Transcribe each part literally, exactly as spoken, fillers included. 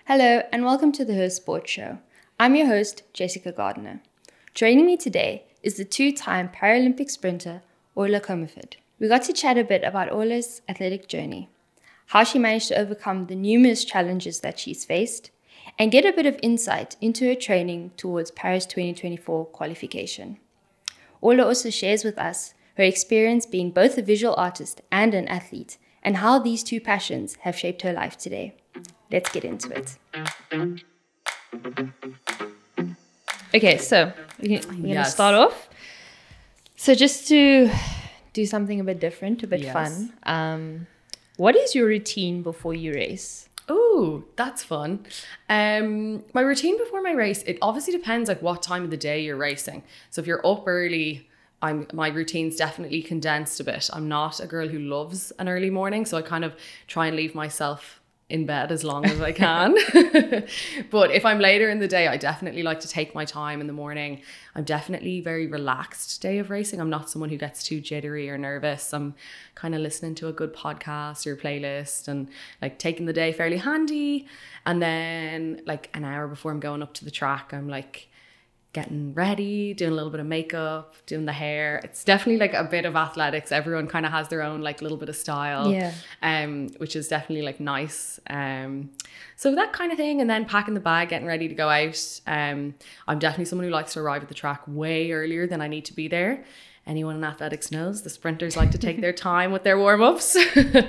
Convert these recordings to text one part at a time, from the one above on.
Hello and welcome to the Her Sports Show. I'm your host, Jessica Gardner. Joining me today is the two-time Paralympic sprinter, Orla Commerford. We got to chat a bit about Orla's athletic journey, how she managed to overcome the numerous challenges that she's faced, and get a bit of insight into her training towards Paris twenty twenty-four qualification. Orla also shares with us her experience being both a visual artist and an athlete, and how these two passions have shaped her life today. Let's get into it. Okay, so we're going to Yes. start off. So just to do something a bit different, a bit Yes. fun. Um, what is your routine before you race? Oh, that's fun. Um, my routine before my race, it obviously depends like what time of the day you're racing. So if you're up early, I'm my routine's definitely condensed a bit. I'm not a girl who loves an early morning, so I kind of try and leave myself in bed as long as I can. But if I'm later in the day, I definitely like to take my time in the morning. I'm definitely very relaxed day of racing. I'm not someone who gets too jittery or nervous. I'm kind of listening to a good podcast or playlist and like taking the day fairly handy. And then like an hour before I'm going up to the track, I'm like getting ready, doing a little bit of makeup, doing the hair. It's definitely like a bit of athletics. Everyone kind of has their own like little bit of style, Yeah. um, which is definitely like nice. Um, so that kind of thing, and then packing the bag, getting ready to go out. Um, I'm definitely someone who likes to arrive at the track way earlier than I need to be there. Anyone in athletics knows the sprinters like to take their time with their warm-ups.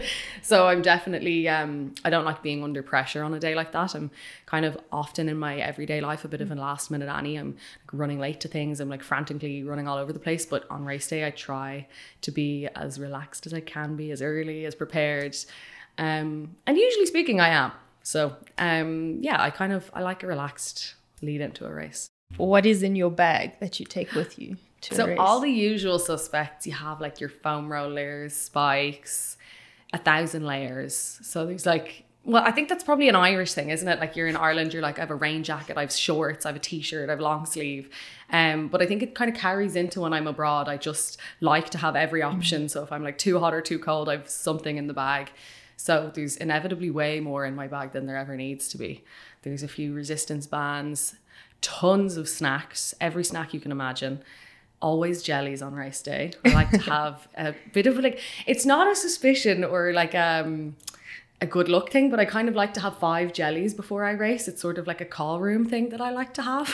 So I'm definitely, um, I don't like being under pressure on a day like that. I'm kind of often in my everyday life a bit of a last minute Annie. I'm like running late to things. I'm like frantically running all over the place. But on race day, I try to be as relaxed as I can be, as early, as prepared. Um, and usually speaking, I am. So um, yeah, I kind of, I like a relaxed lead into a race. What is in your bag that you take with you to a So race? all the usual suspects, you have like your foam rollers, spikes, a thousand layers. So there's like, well, I think that's probably an Irish thing, isn't it? Like you're in Ireland, you're like, I have a rain jacket, I have shorts, I have a t-shirt, I have long sleeve. Um, but I think it kind of carries into when I'm abroad. I just like to have every option. Mm-hmm. So if I'm like too hot or too cold, I have something in the bag. So there's inevitably way more in my bag than there ever needs to be. There's a few resistance bands, tons of snacks, every snack you can imagine. Always jellies on race day. I like to have a bit of like, it's not a suspicion or like um, a good luck thing, but I kind of like to have five jellies before I race. It's sort of like a call room thing that I like to have.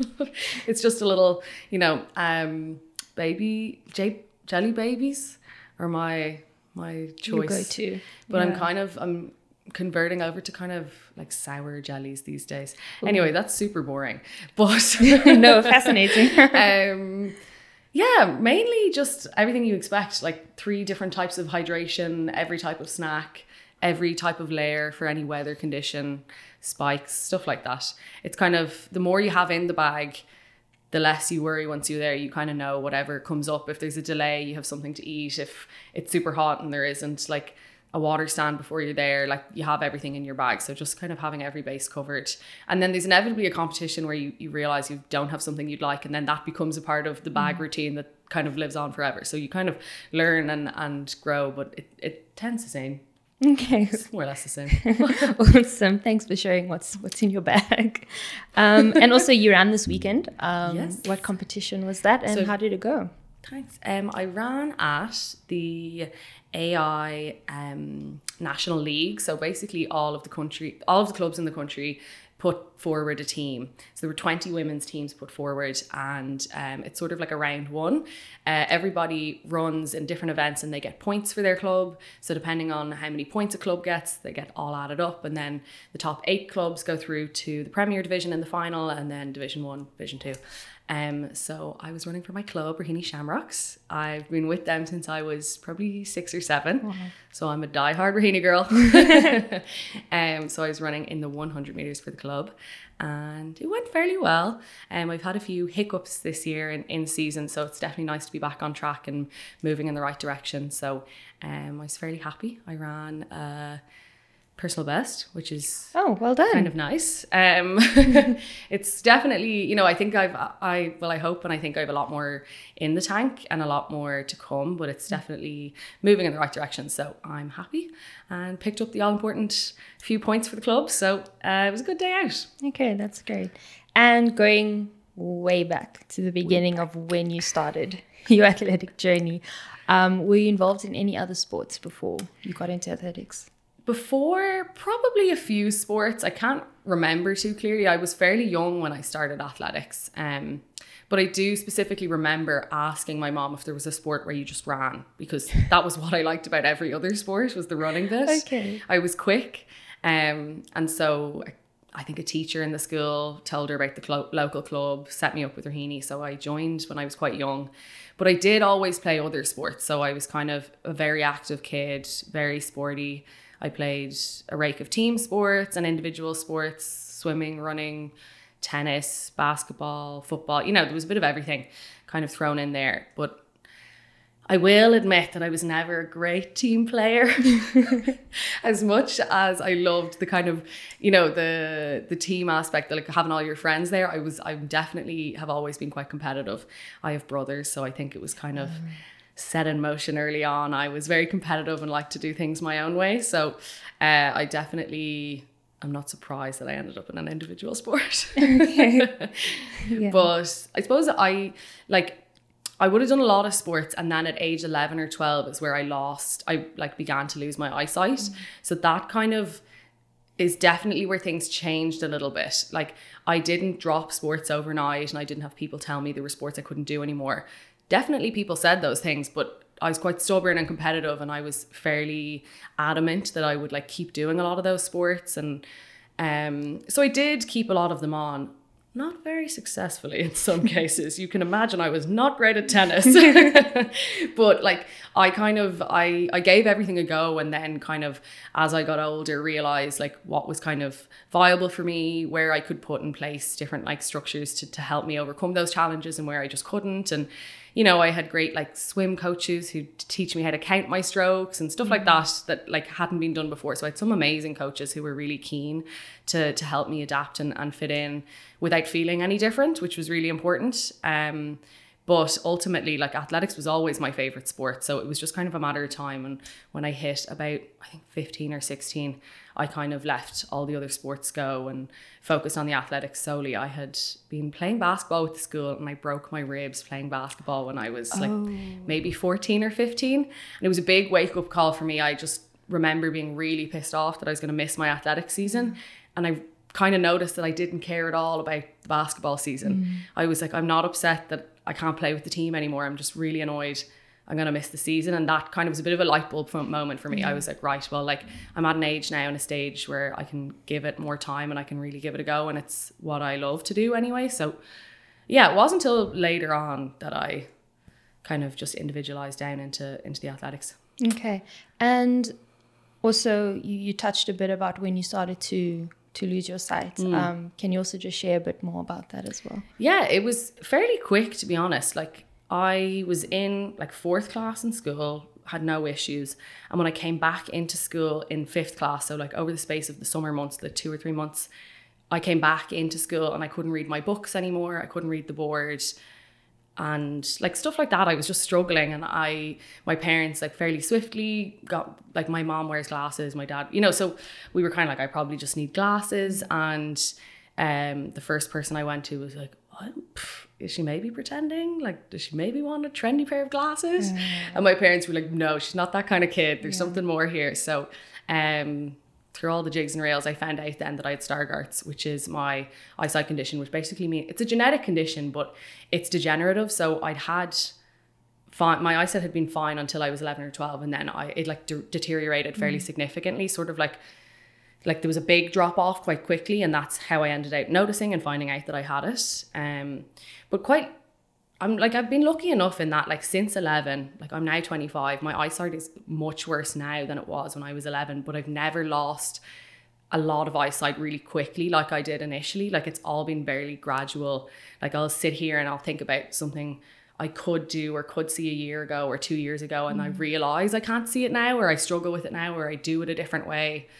It's just a little, you know, um, baby, j- jelly babies are my my choice. You go to. But Yeah. I'm kind of, I'm converting over to kind of like sour jellies these days. Ooh. Anyway, that's super boring. But no, fascinating. um, yeah, mainly just everything you expect, like three different types of hydration, every type of snack, every type of layer for any weather condition, spikes, stuff like that. It's kind of, the more you have in the bag, the less you worry once you're there. You kind of know whatever comes up. If there's a delay, you have something to eat. If it's super hot and there isn't like a water stand before you're there, like you have everything in your bag. So just kind of having every base covered. And then there's inevitably a competition where you, you realize you don't have something you'd like, and then that becomes a part of the bag mm. routine that kind of lives on forever. So you kind of learn and, and grow, but it, it tends the same. Okay. It's more or less the same. Awesome. Thanks for sharing what's what's in your bag. Um, and also you ran this weekend. Um, yes. What competition was that and so, how did it go? Thanks. Um, I ran at the A I um, National League. So basically all of the country, all of the clubs in the country put forward a team. So there were twenty women's teams put forward, and um, it's sort of like a round one. Uh, everybody runs in different events and they get points for their club. So depending on how many points a club gets, they get all added up. And then the top eight clubs go through to the Premier Division in the final, and then Division One, Division Two. Um, so I was running for my club, Raheny Shamrocks. I've been with them since I was probably six or seven. Wow. So I'm a diehard Raheny girl. um, so I was running in the one hundred meters for the club, and it went fairly well. Um, I've had a few hiccups this year in, in season, so it's definitely nice to be back on track and moving in the right direction. So um, I was fairly happy. I ran uh, personal best, which is oh, well done. Kind of nice. Um, it's definitely, you know, I think I've, I, well, I hope and I think I have a lot more in the tank and a lot more to come, but it's definitely moving in the right direction. So I'm happy and picked up the all important few points for the club. So uh, it was a good day out. Okay, that's great. And going way back to the beginning of when you started your athletic journey, um, were you involved in any other sports before you got into athletics? Before, probably a few sports. I can't remember too clearly. I was fairly young when I started athletics. Um, but I do specifically remember asking my mom if there was a sport where you just ran, because that was what I liked about every other sport, was the running bit. Okay. I was quick. Um, and so I think a teacher in the school told her about the clo- local club, set me up with Rahini. So I joined when I was quite young. But I did always play other sports. So I was kind of a very active kid, very sporty. I played a rake of team sports and individual sports, swimming, running, tennis, basketball, football. You know, there was a bit of everything kind of thrown in there. But I will admit that I was never a great team player. As much as I loved the kind of, you know, the the team aspect, like having all your friends there, I was, I definitely have always been quite competitive. I have brothers, so I think it was kind of... Mm. set in motion early on. I was very competitive and liked to do things my own way. So uh, I definitely, I'm not surprised that I ended up in an individual sport. Okay. Yeah. But I suppose I, like, I would have done a lot of sports, and then at age eleven or twelve is where I lost, I like began to lose my eyesight. Mm. So that kind of is definitely where things changed a little bit. Like, I didn't drop sports overnight, and I didn't have people tell me there were sports I couldn't do anymore. Definitely people said those things, but I was quite stubborn and competitive, and I was fairly adamant that I would like keep doing a lot of those sports. And um, so I did keep a lot of them on, not very successfully in some cases. You can imagine I was not great at tennis, but like I kind of, I, I gave everything a go. And then kind of, as I got older, realized like what was kind of viable for me, where I could put in place different like structures to, to help me overcome those challenges, and where I just couldn't. And, you know, I had great like swim coaches who teach me how to count my strokes and stuff mm-hmm. like that, that like hadn't been done before. So I had some amazing coaches who were really keen to, to help me adapt and, and fit in without feeling any different, which was really important. Um, but ultimately, like, athletics was always my favorite sport. So it was just kind of a matter of time. And when I hit about, I think, fifteen or sixteen, I kind of left all the other sports go and focused on the athletics solely. I had been playing basketball with the school, and I broke my ribs playing basketball when I was oh. like maybe fourteen or fifteen. And it was a big wake up call for me. I just remember being really pissed off that I was going to miss my athletic season. Mm. And I kind of noticed that I didn't care at all about the basketball season. Mm. I was like, I'm not upset that I can't play with the team anymore. I'm just really annoyed I'm going to miss the season. And that kind of was a bit of a light bulb moment for me. Mm. I was like, right, well, like I'm at an age now and a stage where I can give it more time and I can really give it a go. And it's what I love to do anyway. So yeah, it wasn't until later on that I kind of just individualized down into, into the athletics. Okay. And also you, you touched a bit about when you started to to lose your sight. Mm. Um, can you also just share a bit more about that as well? Yeah, it was fairly quick, to be honest. Like I was in like fourth class in school, had no issues. And when I came back into school in fifth class, so like over the space of the summer months, the two or three months, I came back into school and I couldn't read my books anymore. I couldn't read the board. And like stuff like that, I was just struggling. And I, my parents like fairly swiftly got, like my mom wears glasses, my dad, you know, so we were kind of like, I probably just need glasses. And um, the first person I went to was like, what? Is she maybe pretending? Like, does she maybe want a trendy pair of glasses? Yeah. And my parents were like, no, she's not that kind of kid. There's yeah. something more here. So um, through all the jigs and rails, I found out then that I had Stargardt's, which is my eyesight condition, which basically means it's a genetic condition, but it's degenerative. So I'd had fine, my eyesight had been fine until I was eleven or twelve. And then I it like de- deteriorated fairly mm. significantly, sort of like, like there was a big drop off quite quickly. And that's how I ended up noticing and finding out that I had it. Um, but quite, I'm like, I've been lucky enough in that, like since eleven, like I'm now twenty-five, my eyesight is much worse now than it was when I was eleven, but I've never lost a lot of eyesight really quickly like I did initially. Like it's all been very gradual. Like I'll sit here and I'll think about something I could do or could see a year ago or two years ago, and mm. I realize I can't see it now, or I struggle with it now, or I do it a different way.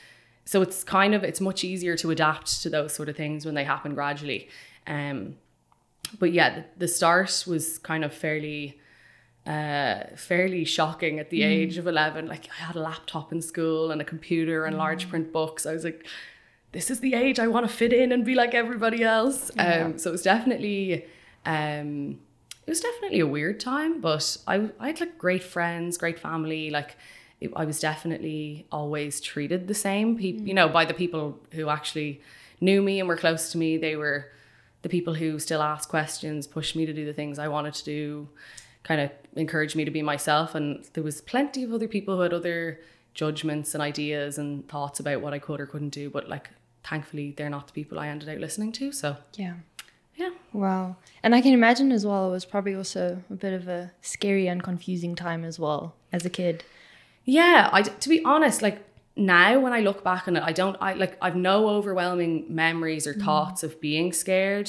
so it's kind of, it's much easier to adapt to those sort of things when they happen gradually. Um, but yeah, the, the start was kind of fairly, uh, fairly shocking at the mm. age of eleven. Like I had a laptop in school and a computer and mm. large print books. I was like, this is the age I want to fit in and be like everybody else. Yeah. Um, so it was definitely, um, it was definitely a weird time, but I, I had like great friends, great family. Like it, I was definitely always treated the same, Pe- mm. you know, by the people who actually knew me and were close to me. They were the people who still asked questions, pushed me to do the things I wanted to do, kind of encouraged me to be myself. And there was plenty of other people who had other judgments and ideas and thoughts about what I could or couldn't do. But like, thankfully, they're not the people I ended up listening to. So yeah. Yeah. Wow. And I can imagine as well, it was probably also a bit of a scary and confusing time as well as a kid. Yeah. I, to be honest, like now when I look back on it, I don't, I like, I've no overwhelming memories or thoughts mm. of being scared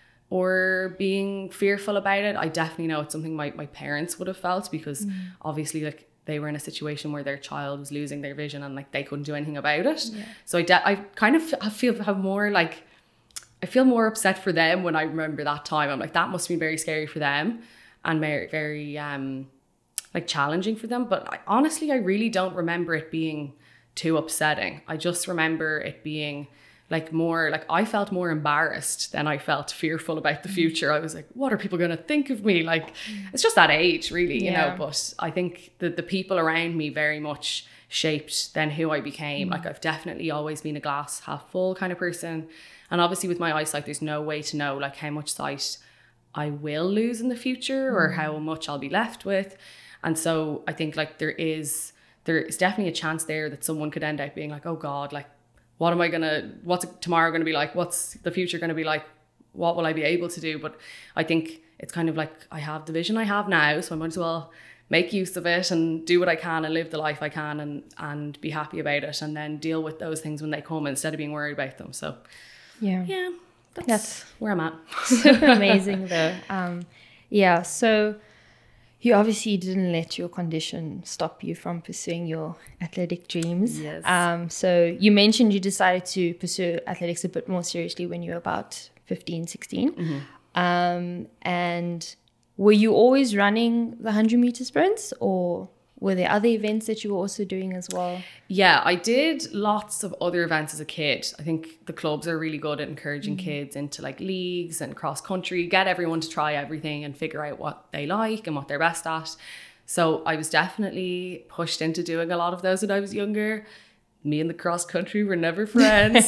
or being fearful about it. I definitely know it's something my, my parents would have felt because mm. obviously like they were in a situation where their child was losing their vision and like they couldn't do anything about it. Yeah. So I, de- I kind of I feel have more like, I feel more upset for them when I remember that time. I'm like, that must be very scary for them and very, very um, like challenging for them. But I, honestly, I really don't remember it being too upsetting. I just remember it being like more, like I felt more embarrassed than I felt fearful about the future. I was like, what are people going to think of me? Like, it's just that age really, you yeah. know, but I think that the people around me very much shaped then who I became. Mm. Like I've definitely always been a glass half full kind of person. And obviously with my eyesight, there's no way to know like how much sight I will lose in the future mm. or how much I'll be left with. And so I think like there is, there is definitely a chance there that someone could end up being like, oh God, like, what am I going to, what's tomorrow going to be like? What's the future going to be like? What will I be able to do? But I think it's kind of like, I have the vision I have now, so I might as well make use of it and do what I can and live the life I can and, and be happy about it and then deal with those things when they come instead of being worried about them. So yeah, yeah, that's, that's where I'm at. Super amazing though. Um, yeah, so you obviously didn't let your condition stop you from pursuing your athletic dreams. Yes. Um, so you mentioned you decided to pursue athletics a bit more seriously when you were about fifteen, sixteen. Mm-hmm. Um, and were you always running the one hundred meter sprints or were there other events that you were also doing as well? Yeah, I did lots of other events as a kid. I think the clubs are really good at encouraging mm-hmm. kids into like leagues and cross country, get everyone to try everything and figure out what they like and what they're best at. So I was definitely pushed into doing a lot of those when I was younger. Me and the cross country were never friends.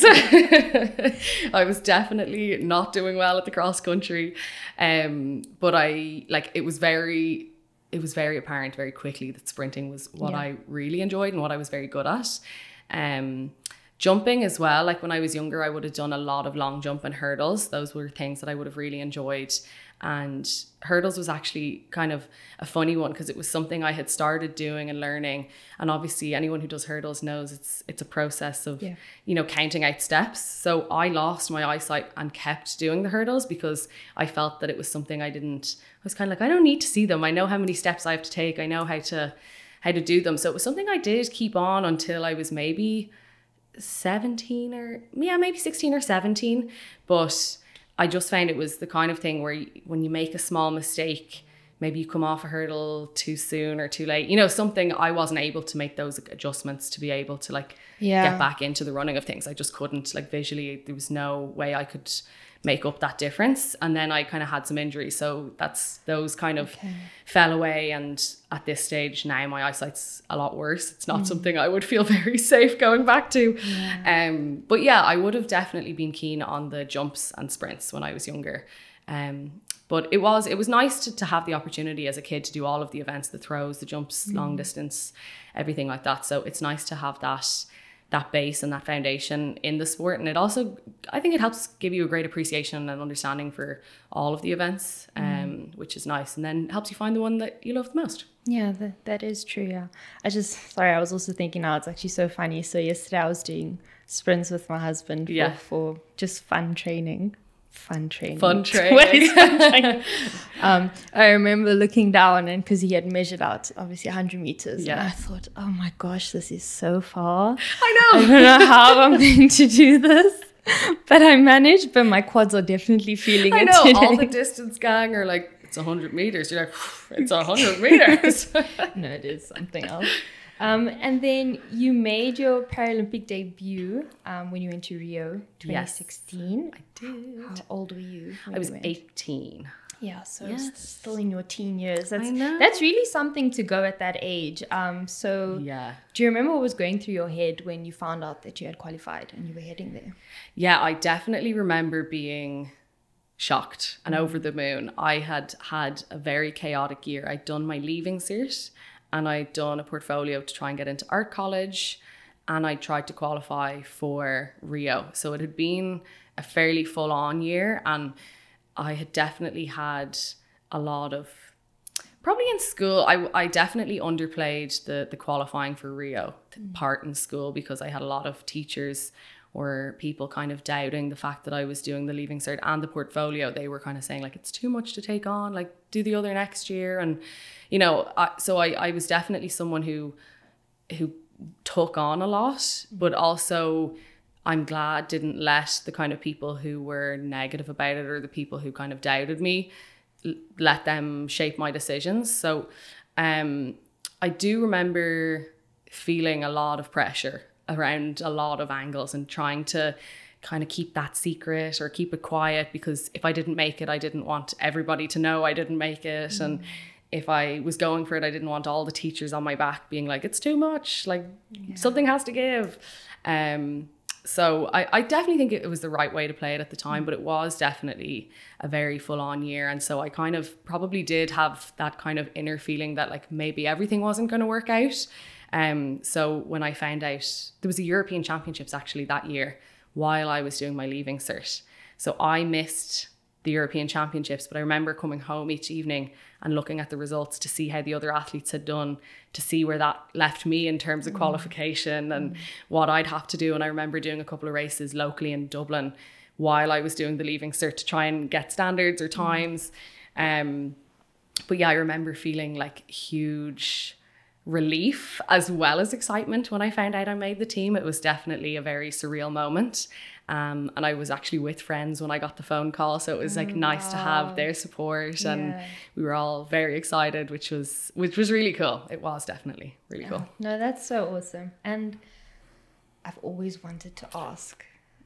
I was definitely not doing well at the cross country. Um, but I like, it was very... it was very apparent very quickly that sprinting was what yeah. I really enjoyed and what I was very good at. Um, jumping as well, like when I was younger, I would have done a lot of long jump and hurdles. Those were things that I would have really enjoyed. And hurdles was actually kind of a funny one because it was something I had started doing and learning. And obviously anyone who does hurdles knows it's it's a process of, yeah. you know, counting out steps. So I lost my eyesight and kept doing the hurdles because I felt that it was something I didn't, I was kind of like, I don't need to see them. I know how many steps I have to take. I know how to, how to do them. So it was something I did keep on until I was maybe seventeen or yeah, maybe sixteen or seventeen. But I just found it was the kind of thing where you, when you make a small mistake, maybe you come off a hurdle too soon or too late, you know, something I wasn't able to make those adjustments to be able to like yeah. get back into the running of things. I just couldn't, like visually, there was no way I could make up that difference. And then I kind of had some injuries. So that's, those kind of okay. fell away. And at this stage now, my eyesight's a lot worse. It's not mm. something I would feel very safe going back to. Yeah. Um, but yeah, I would have definitely been keen on the jumps and sprints when I was younger. Um, but it was, it was nice to, to have the opportunity as a kid to do all of the events, the throws, the jumps, mm. long distance, everything like that. So it's nice to have that that base and that foundation in the sport. And it also, I think it helps give you a great appreciation and understanding for all of the events, um, mm. which is nice. And then helps you find the one that you love the most. Yeah, that, that is true. Yeah. I just, sorry, I was also thinking now, it's actually so funny. So yesterday I was doing sprints with my husband for, yeah. for just fun training. fun training. Fun training. What is fun training? um, I remember looking down, and because he had measured out obviously one hundred meters, Yeah. and I thought, oh my gosh, this is so far. I I know. don't know how I'm going to do this, but I managed. But my quads are definitely feeling I it know. today. All the distance gang are like, it's one hundred meters. You're like, it's one hundred meters. No, it is something else. Um, and then you made your Paralympic debut um, when you went to Rio twenty sixteen. I did. How old were you? when I was you went? eighteen. Yeah, so Yes. s- still in your teen years. That's, I know. That's really something to go at that age. Um, so Yeah. do you remember what was going through your head when you found out that you had qualified and you were heading there? Yeah, I definitely remember being shocked and over the moon. I had had a very chaotic year. I'd done my leaving cert and I'd done a portfolio to try and get into art college, and I tried to qualify for Rio. So it had been a fairly full on year, and I had definitely had a lot of, probably in school, I, I definitely underplayed the, the qualifying for Rio part in school, because I had a lot of teachers or people kind of doubting the fact that I was doing the leaving cert and the portfolio. They were kind of saying like, it's too much to take on, like do the other next year. And, you know, I, so I, I was definitely someone who, who took on a lot, but also I'm glad didn't let the kind of people who were negative about it or the people who kind of doubted me, l- let them shape my decisions. So um, I do remember feeling a lot of pressure around a lot of angles and trying to kind of keep that secret or keep it quiet, because if I didn't make it, I didn't want everybody to know I didn't make it. Mm. And if I was going for it, I didn't want all the teachers on my back being like, it's too much, like yeah. something has to give. Um, so I, I definitely think it was the right way to play it at the time, mm. but it was definitely a very full on year. And so I kind of probably did have that kind of inner feeling that like maybe everything wasn't going to work out. Um, so when I found out, there was a European Championships actually that year while I was doing my leaving cert. So I missed the European Championships, but I remember coming home each evening and looking at the results to see how the other athletes had done, to see where that left me in terms of mm. qualification and mm. what I'd have to do. And I remember doing a couple of races locally in Dublin while I was doing the leaving cert to try and get standards or times. Mm. Um, but yeah, I remember feeling like huge relief as well as excitement when I found out I made the team. It was definitely a very surreal moment. Um, and I was actually with friends when I got the phone call. So it was like nice wow. to have their support, yeah. and we were all very excited, which was, which was really cool. It was definitely really yeah. cool. No, that's so awesome. And I've always wanted to ask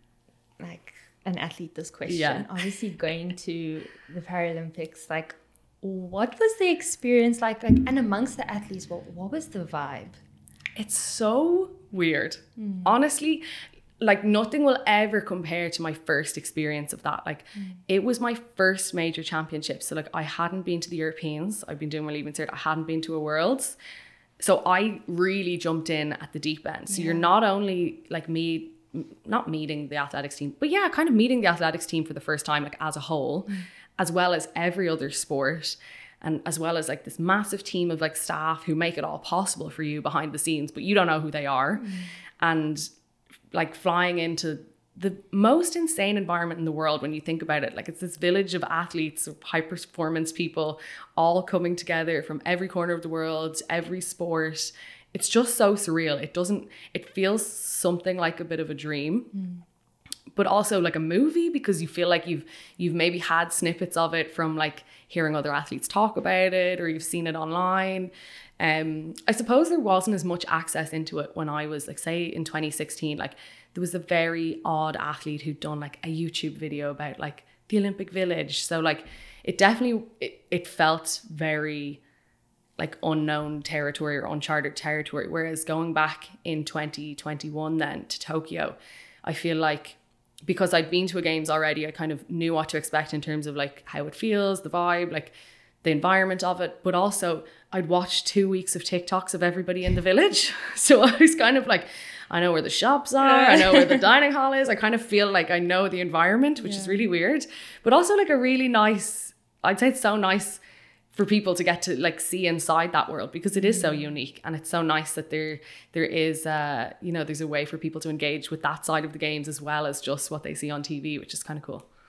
like an athlete this question. Yeah. Obviously going to the Paralympics, like what was the experience like, like, and amongst the athletes, what, what was the vibe? It's so weird. Mm. Honestly, like nothing will ever compare to my first experience of that. Like mm. it was my first major championship. So like I hadn't been to the Europeans. I've been doing my leaving cert. I hadn't been to a Worlds. So I really jumped in at the deep end. So yeah. you're not only like me, not meeting the athletics team, but yeah, kind of meeting the athletics team for the first time, like as a whole, mm. as well as every other sport. And as well as like this massive team of like staff who make it all possible for you behind the scenes, but you don't know who they are. Mm. And like flying into the most insane environment in the world when you think about it. Like it's this village of athletes, of high performance people, all coming together from every corner of the world, every sport. It's just so surreal. It doesn't, it feels something like a bit of a dream. Mm. But also like a movie, because you feel like you've you've maybe had snippets of it from like hearing other athletes talk about it, or you've seen it online. Um, I suppose there wasn't as much access into it when I was like, say in twenty sixteen, like there was a very odd athlete who'd done like a YouTube video about like the Olympic Village. So like it definitely, it, it felt very like unknown territory or uncharted territory. Whereas going back in twenty twenty-one then to Tokyo, I feel like because I'd been to a games already, I kind of knew what to expect in terms of like how it feels, the vibe, like the environment of it. But also I'd watched two weeks of TikToks of everybody in the village. So I was kind of like, I know where the shops are. I know where the dining hall is. I kind of feel like I know the environment, which yeah. is really weird, but also like a really nice, I'd say it's so nice for people to get to like see inside that world, because it is so unique. And it's so nice that there there is uh you know there's a way for people to engage with that side of the games as well as just what they see on T V, which is kind of cool.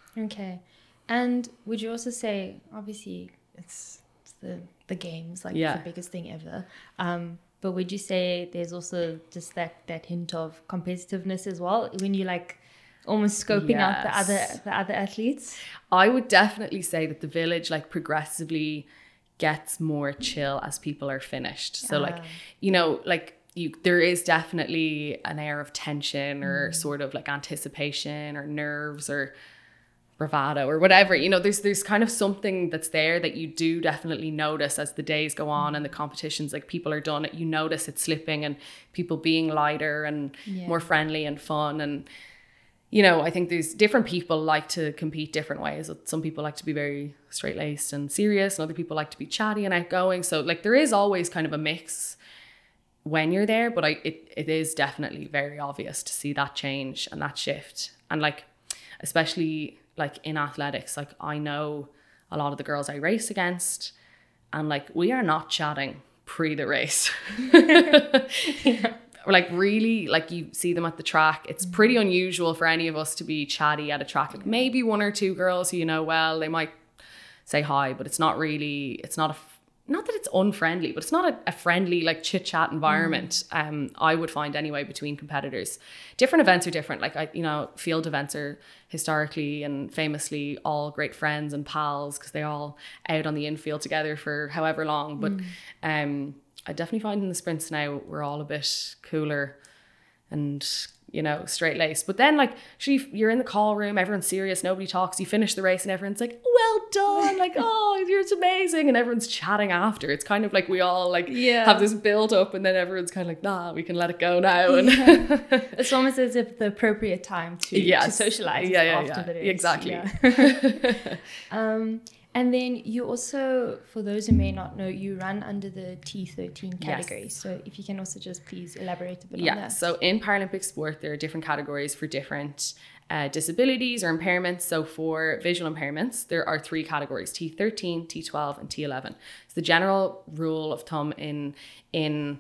Okay. And would you also say, obviously, it's, it's the, the games, like Yeah. the biggest thing ever. Um, but would you say there's also just that, that hint of competitiveness as well when you like almost scoping out the Yes. other the other athletes? I would definitely say that the village like progressively gets more chill as people are finished. So like, Ah. you know, like you, there is definitely an air of tension or sort of like anticipation or nerves or bravado or whatever, you know, there's there's kind of something that's there that you do definitely notice as the days go on and the competitions, like people are done, you notice it slipping and people being lighter and Yeah. more friendly and fun. And you know, I think there's different people like to compete different ways. Some people like to be very straight-laced and serious, and other people like to be chatty and outgoing. So like there is always kind of a mix when you're there, but I it, it is definitely very obvious to see that change and that shift. And like especially like in athletics, like I know a lot of the girls I race against, and like we are not chatting pre the race. Yeah. Like really, like you see them at the track, it's pretty unusual for any of us to be chatty at a track. Like maybe one or two girls who you know well, they might say hi, but it's not really, it's not a, not that it's unfriendly, but it's not a, a friendly like chit chat environment. Mm. Um, I would find anyway between competitors. Different events are different. Like I, you know, field events are historically and famously all great friends and pals because they're all out on the infield together for however long. But mm. um, I definitely find in the sprints now we're all a bit cooler and, you know, straight laced. But then like she, you're in the call room, everyone's serious, nobody talks, you finish the race and everyone's like, well done, like, oh, you're it's amazing, and everyone's chatting after. It's kind of like we all like yeah. have this build up and then everyone's kind of like, nah, we can let it go now. And yeah. It's almost as if the appropriate time to, yes. to socialize yeah, yeah, after yeah. the race. Exactly. Yeah. um, and then you also, for those who may not know, you run under the T thirteen category. Yes. So if you can also just please elaborate a bit yeah, on that. Yeah, so in Paralympic sport, there are different categories for different uh, disabilities or impairments. So for visual impairments, there are three categories, T thirteen, T twelve, and T eleven. So the general rule of thumb in, in,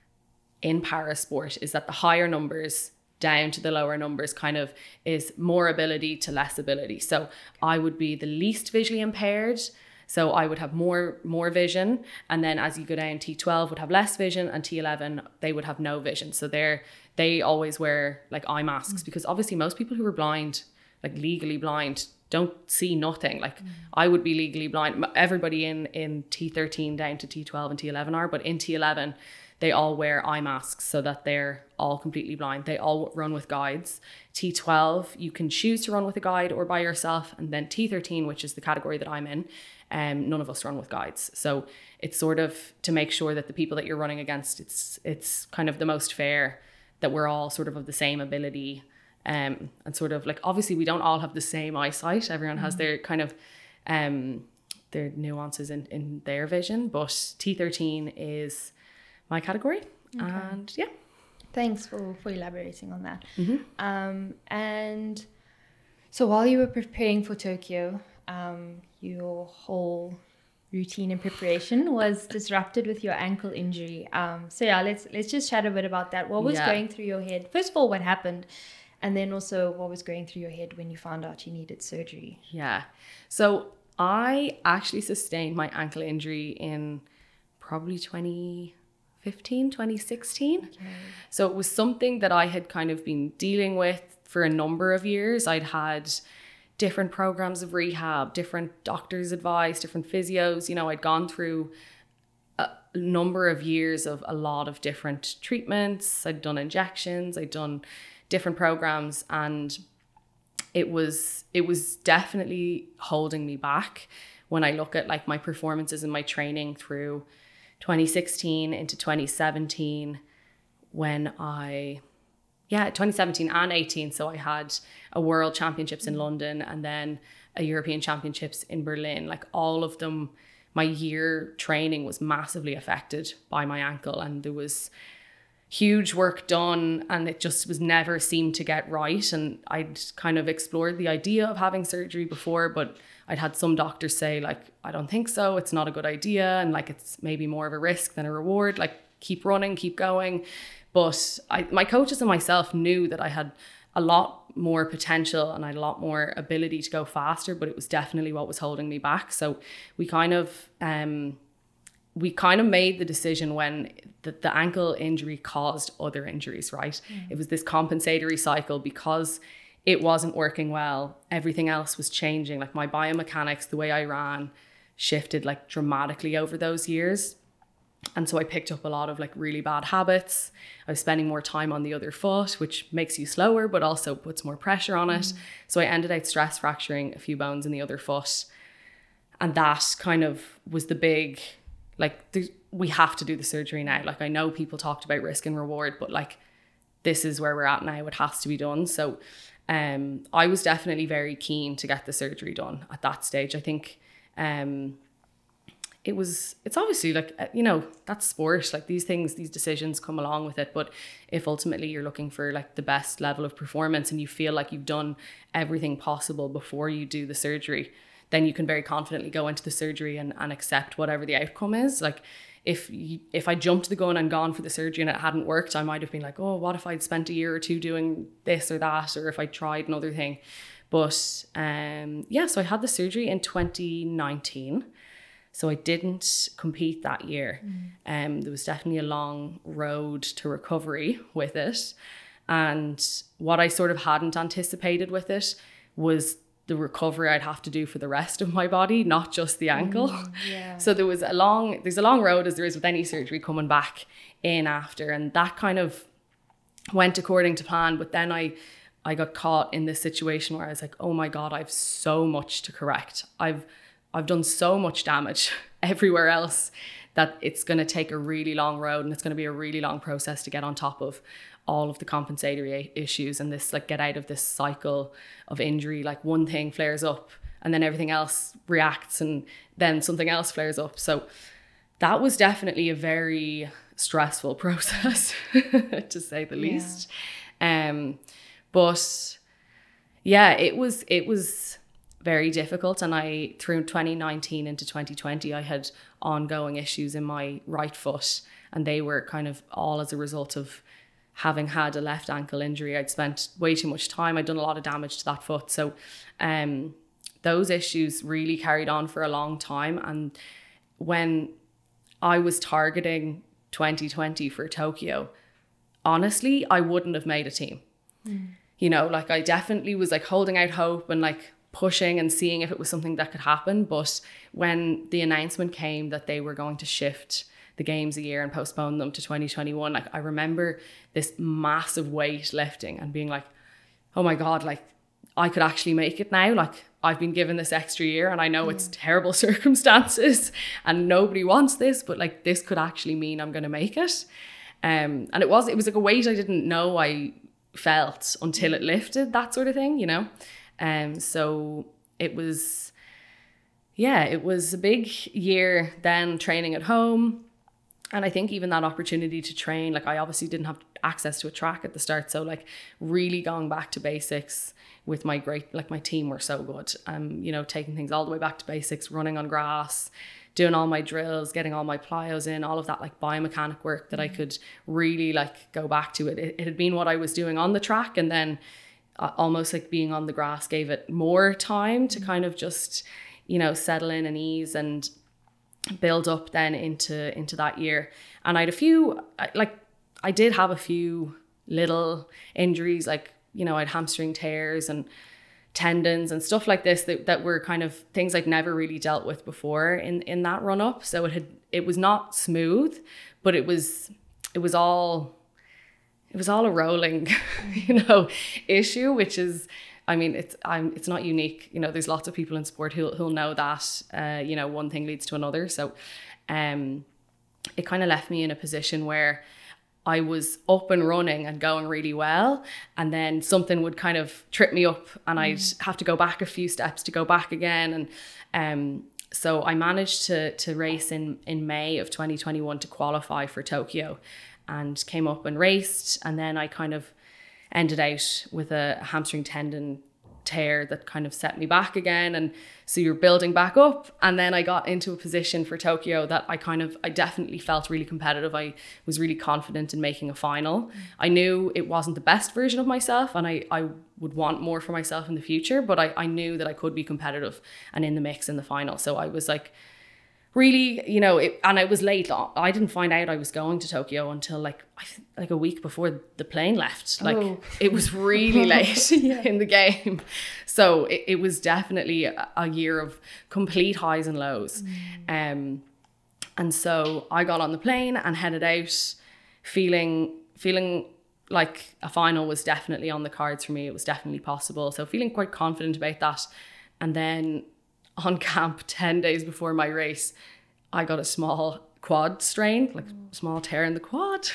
in para sport is that the higher numbers down to the lower numbers kind of is more ability to less ability. So I would be the least visually impaired. So I would have more more vision. And then as you go down, T twelve would have less vision, and T eleven, they would have no vision. So they're, they always wear like eye masks mm. because obviously most people who are blind, like legally blind, don't see nothing. Like mm. I would be legally blind. Everybody in, in T thirteen down to T twelve and T eleven are, but in T eleven, they all wear eye masks so that they're all completely blind. They all run with guides. T twelve, you can choose to run with a guide or by yourself. And then T thirteen, which is the category that I'm in, um, none of us run with guides. So it's sort of to make sure that the people that you're running against, it's it's kind of the most fair, that we're all sort of of the same ability. Um, and sort of like, obviously we don't all have the same eyesight. Everyone has their kind of um, their nuances in, in their vision. But T thirteen is my category. Okay. And yeah. Thanks for, for elaborating on that. Mm-hmm. Um, and so while you were preparing for Tokyo, um, your whole routine and preparation was disrupted with your ankle injury. Um, so yeah, let's let's just chat a bit about that. What was yeah. going through your head? First of all, what happened? And then also what was going through your head when you found out you needed surgery? Yeah. So I actually sustained my ankle injury in probably twenty fifteen, twenty sixteen. Okay. So it was something that I had kind of been dealing with for a number of years. I'd had different programs of rehab, different doctors' advice, different physios. You know, I'd gone through a number of years of a lot of different treatments. I'd done injections, I'd done different programs, and it was it was definitely holding me back when I look at like my performances and my training through twenty sixteen into twenty seventeen, when I, yeah, twenty seventeen and eighteen. So I had a World Championships in London and then a European Championships in Berlin. Like all of them, my year training was massively affected by my ankle, and there was huge work done and it just was never seemed to get right. And I'd kind of explored the idea of having surgery before, but I'd had some doctors say like, I don't think so, it's not a good idea, and like it's maybe more of a risk than a reward, like keep running, keep going. But I, my coaches and myself knew that I had a lot more potential and I had a lot more ability to go faster, but it was definitely what was holding me back. So we kind of um, we kind of made the decision when the, the ankle injury caused other injuries, right? Mm. It was this compensatory cycle because it wasn't working well. Everything else was changing. Like my biomechanics, the way I ran shifted like dramatically over those years. And so I picked up a lot of like really bad habits. I was spending more time on the other foot, which makes you slower, but also puts more pressure on it. Mm. So I ended up stress fracturing a few bones in the other foot. And that kind of was the big, like, we have to do the surgery now. Like, I know people talked about risk and reward, but like, this is where we're at now. It has to be done. So um, I was definitely very keen to get the surgery done at that stage. I think um, it was, it's obviously like, you know, that's sport. Like these things, these decisions come along with it. But if ultimately you're looking for like the best level of performance and you feel like you've done everything possible before you do the surgery, then you can very confidently go into the surgery and, and accept whatever the outcome is. Like if you, if I jumped the gun and gone for the surgery and it hadn't worked, I might have been like, oh, what if I'd spent a year or two doing this or that, or if I tried another thing. But um, yeah, so I had the surgery in twenty nineteen. So I didn't compete that year. Mm. Um, there was definitely a long road to recovery with it. And what I sort of hadn't anticipated with it was the recovery I'd have to do for the rest of my body, not just the ankle. Mm, yeah. So there was a long, there's a long road, as there is with any surgery, coming back in after. And that kind of went according to plan. But then I, I got caught in this situation where I was like, oh my God, I've so much to correct. I've, I've done so much damage everywhere else that it's going to take a really long road and it's going to be a really long process to get on top of all of the compensatory issues and this, like, get out of this cycle of injury. Like one thing flares up and then everything else reacts and then something else flares up. So that was definitely a very stressful process to say the least. Yeah. Um, but yeah, it was, it was very difficult. And I, through twenty nineteen into twenty twenty, I had ongoing issues in my right foot, and they were kind of all as a result of having had a left ankle injury. I'd spent way too much time. I'd done a lot of damage to that foot. So um, those issues really carried on for a long time. And when I was targeting twenty twenty for Tokyo, honestly, I wouldn't have made a team. Mm. You know, like I definitely was like holding out hope and like pushing and seeing if it was something that could happen. But when the announcement came that they were going to shift the games a year and postpone them to twenty twenty-one, like I remember this massive weight lifting and being like, oh my God, like I could actually make it now. Like I've been given this extra year and I know yeah. it's terrible circumstances and nobody wants this, but like this could actually mean I'm going to make it. Um, and it was, it was like a weight I didn't know I felt until it lifted, that sort of thing, you know? Um, so it was, yeah, it was a big year then training at home. And I think even that opportunity to train, like I obviously didn't have access to a track at the start. So like really going back to basics with my great, like my team were so good. Um, you know, taking things all the way back to basics, running on grass, doing all my drills, getting all my plyos in, all of that like biomechanic work that I could really like go back to it. It, it had been what I was doing on the track, and then uh, almost like being on the grass gave it more time to kind of just, you know, settle in and ease and build up then into into that year. And I had a few, like I did have a few little injuries, like, you know, I had hamstring tears and tendons and stuff like this that, that were kind of things I'd never really dealt with before in in that run up. So it had it was not smooth, but it was it was all it was all a rolling you know issue, which is, I mean, it's I'm it's not unique. You know, there's lots of people in sport who'll who'll know that uh, you know, one thing leads to another. So um it kind of left me in a position where I was up and running and going really well, and then something would kind of trip me up and I'd mm. have to go back a few steps to go back again. And um so I managed to to race in in May of twenty twenty-one to qualify for Tokyo, and came up and raced, and then I kind of ended out with a hamstring tendon tear that kind of set me back again. And so you're building back up. And then I got into a position for Tokyo that I kind of, I definitely felt really competitive. I was really confident in making a final. Mm. I knew it wasn't the best version of myself, and I, I would want more for myself in the future, but I, I knew that I could be competitive and in the mix in the final. So I was like, really, you know, it, and it was late. I didn't find out I was going to Tokyo until like like a week before the plane left. Like oh. It was really late yeah. in the game. So it, it was definitely a, a year of complete highs and lows. Mm. Um, and so I got on the plane and headed out feeling feeling like a final was definitely on the cards for me. It was definitely possible. So feeling quite confident about that. And then on camp ten days before my race, I got a small quad strain, like a small tear in the quad.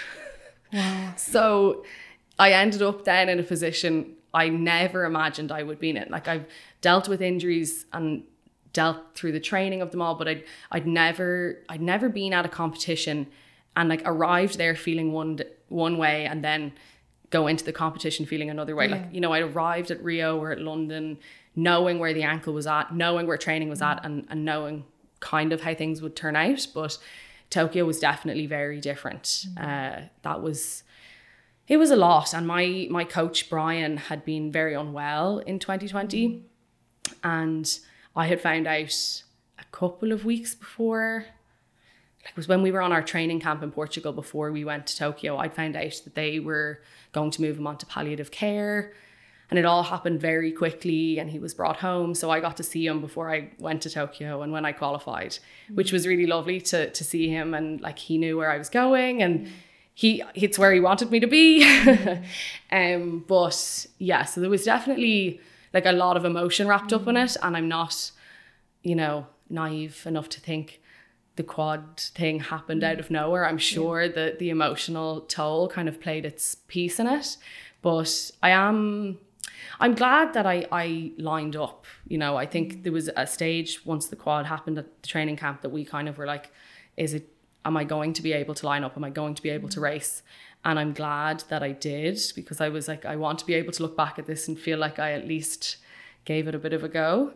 Wow. So I ended up then in a position I never imagined I would be in it. Like I've dealt with injuries and dealt through the training of them all, but I'd I'd never I'd never been at a competition and like arrived there feeling one one way and then go into the competition feeling another way. Yeah. Like, you know, I arrived at Rio or at London knowing where the ankle was at, knowing where training was at, and, and knowing kind of how things would turn out. But Tokyo was definitely very different. Mm-hmm. Uh, that was, it was a lot. And my my coach, Brian, had been very unwell in twenty twenty. Mm-hmm. And I had found out a couple of weeks before, like it was when we were on our training camp in Portugal before we went to Tokyo, I'd found out that they were going to move him on to palliative care. And it all happened very quickly and he was brought home. So I got to see him before I went to Tokyo and when I qualified, mm-hmm. which was really lovely to to see him. And like he knew where I was going and mm-hmm. he it's where he wanted me to be. Mm-hmm. um, but yeah, so there was definitely like a lot of emotion wrapped mm-hmm. up in it. And I'm not, you know, naive enough to think the quad thing happened mm-hmm. out of nowhere. I'm sure yeah. that the emotional toll kind of played its piece in it. But I am... I'm glad that I, I lined up. You know, I think there was a stage once the quad happened at the training camp that we kind of were like, is it, am I going to be able to line up? Am I going to be able to race? And I'm glad that I did, because I was like, I want to be able to look back at this and feel like I at least gave it a bit of a go.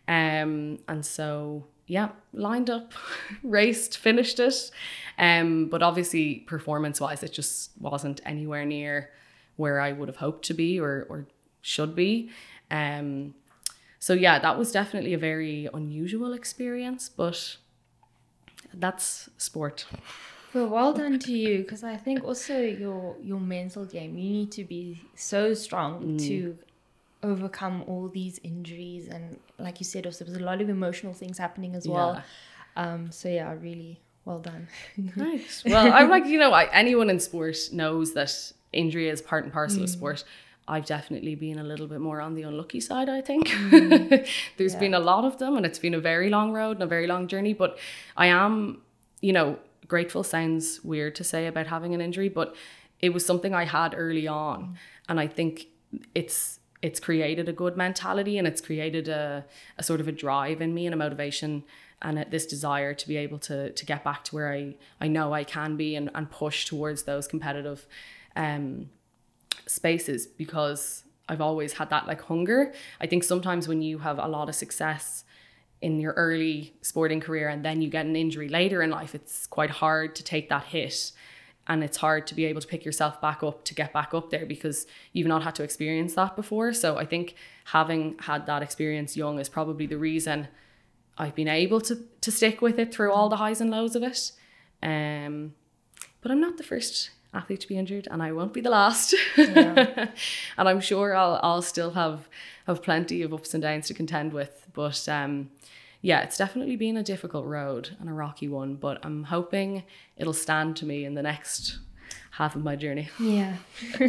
Um, and so, yeah, lined up, raced, finished it. Um, but obviously performance wise, it just wasn't anywhere near where I would have hoped to be or, or should be. Um, so yeah, that was definitely a very unusual experience, but that's sport. Well, well done to you, because I think also your your mental game, you need to be so strong mm. to overcome all these injuries, and like you said, also there was a lot of emotional things happening as well. Yeah. Um, so yeah, really well done. Nice. Well, I'm like, you know, I, anyone in sport knows that injury is part and parcel mm. of sport. I've definitely been a little bit more on the unlucky side, I think. Mm. There's yeah. been a lot of them and it's been a very long road and a very long journey, but I am, you know, grateful sounds weird to say about having an injury, but it was something I had early on. Mm. And I think it's it's created a good mentality and it's created a, a sort of a drive in me and a motivation and a, this desire to be able to to get back to where I, I know I can be and, and push towards those competitive um spaces, because I've always had that like hunger. I think sometimes when you have a lot of success in your early sporting career and then you get an injury later in life, it's quite hard to take that hit and it's hard to be able to pick yourself back up to get back up there because you've not had to experience that before. So I think having had that experience young is probably the reason I've been able to to stick with it through all the highs and lows of it. Um, but I'm not the first athlete to be injured and I won't be the last. Yeah. And I'm sure I'll I'll still have have plenty of ups and downs to contend with, but um yeah, it's definitely been a difficult road and a rocky one, but I'm hoping it'll stand to me in the next half of my journey. Yeah.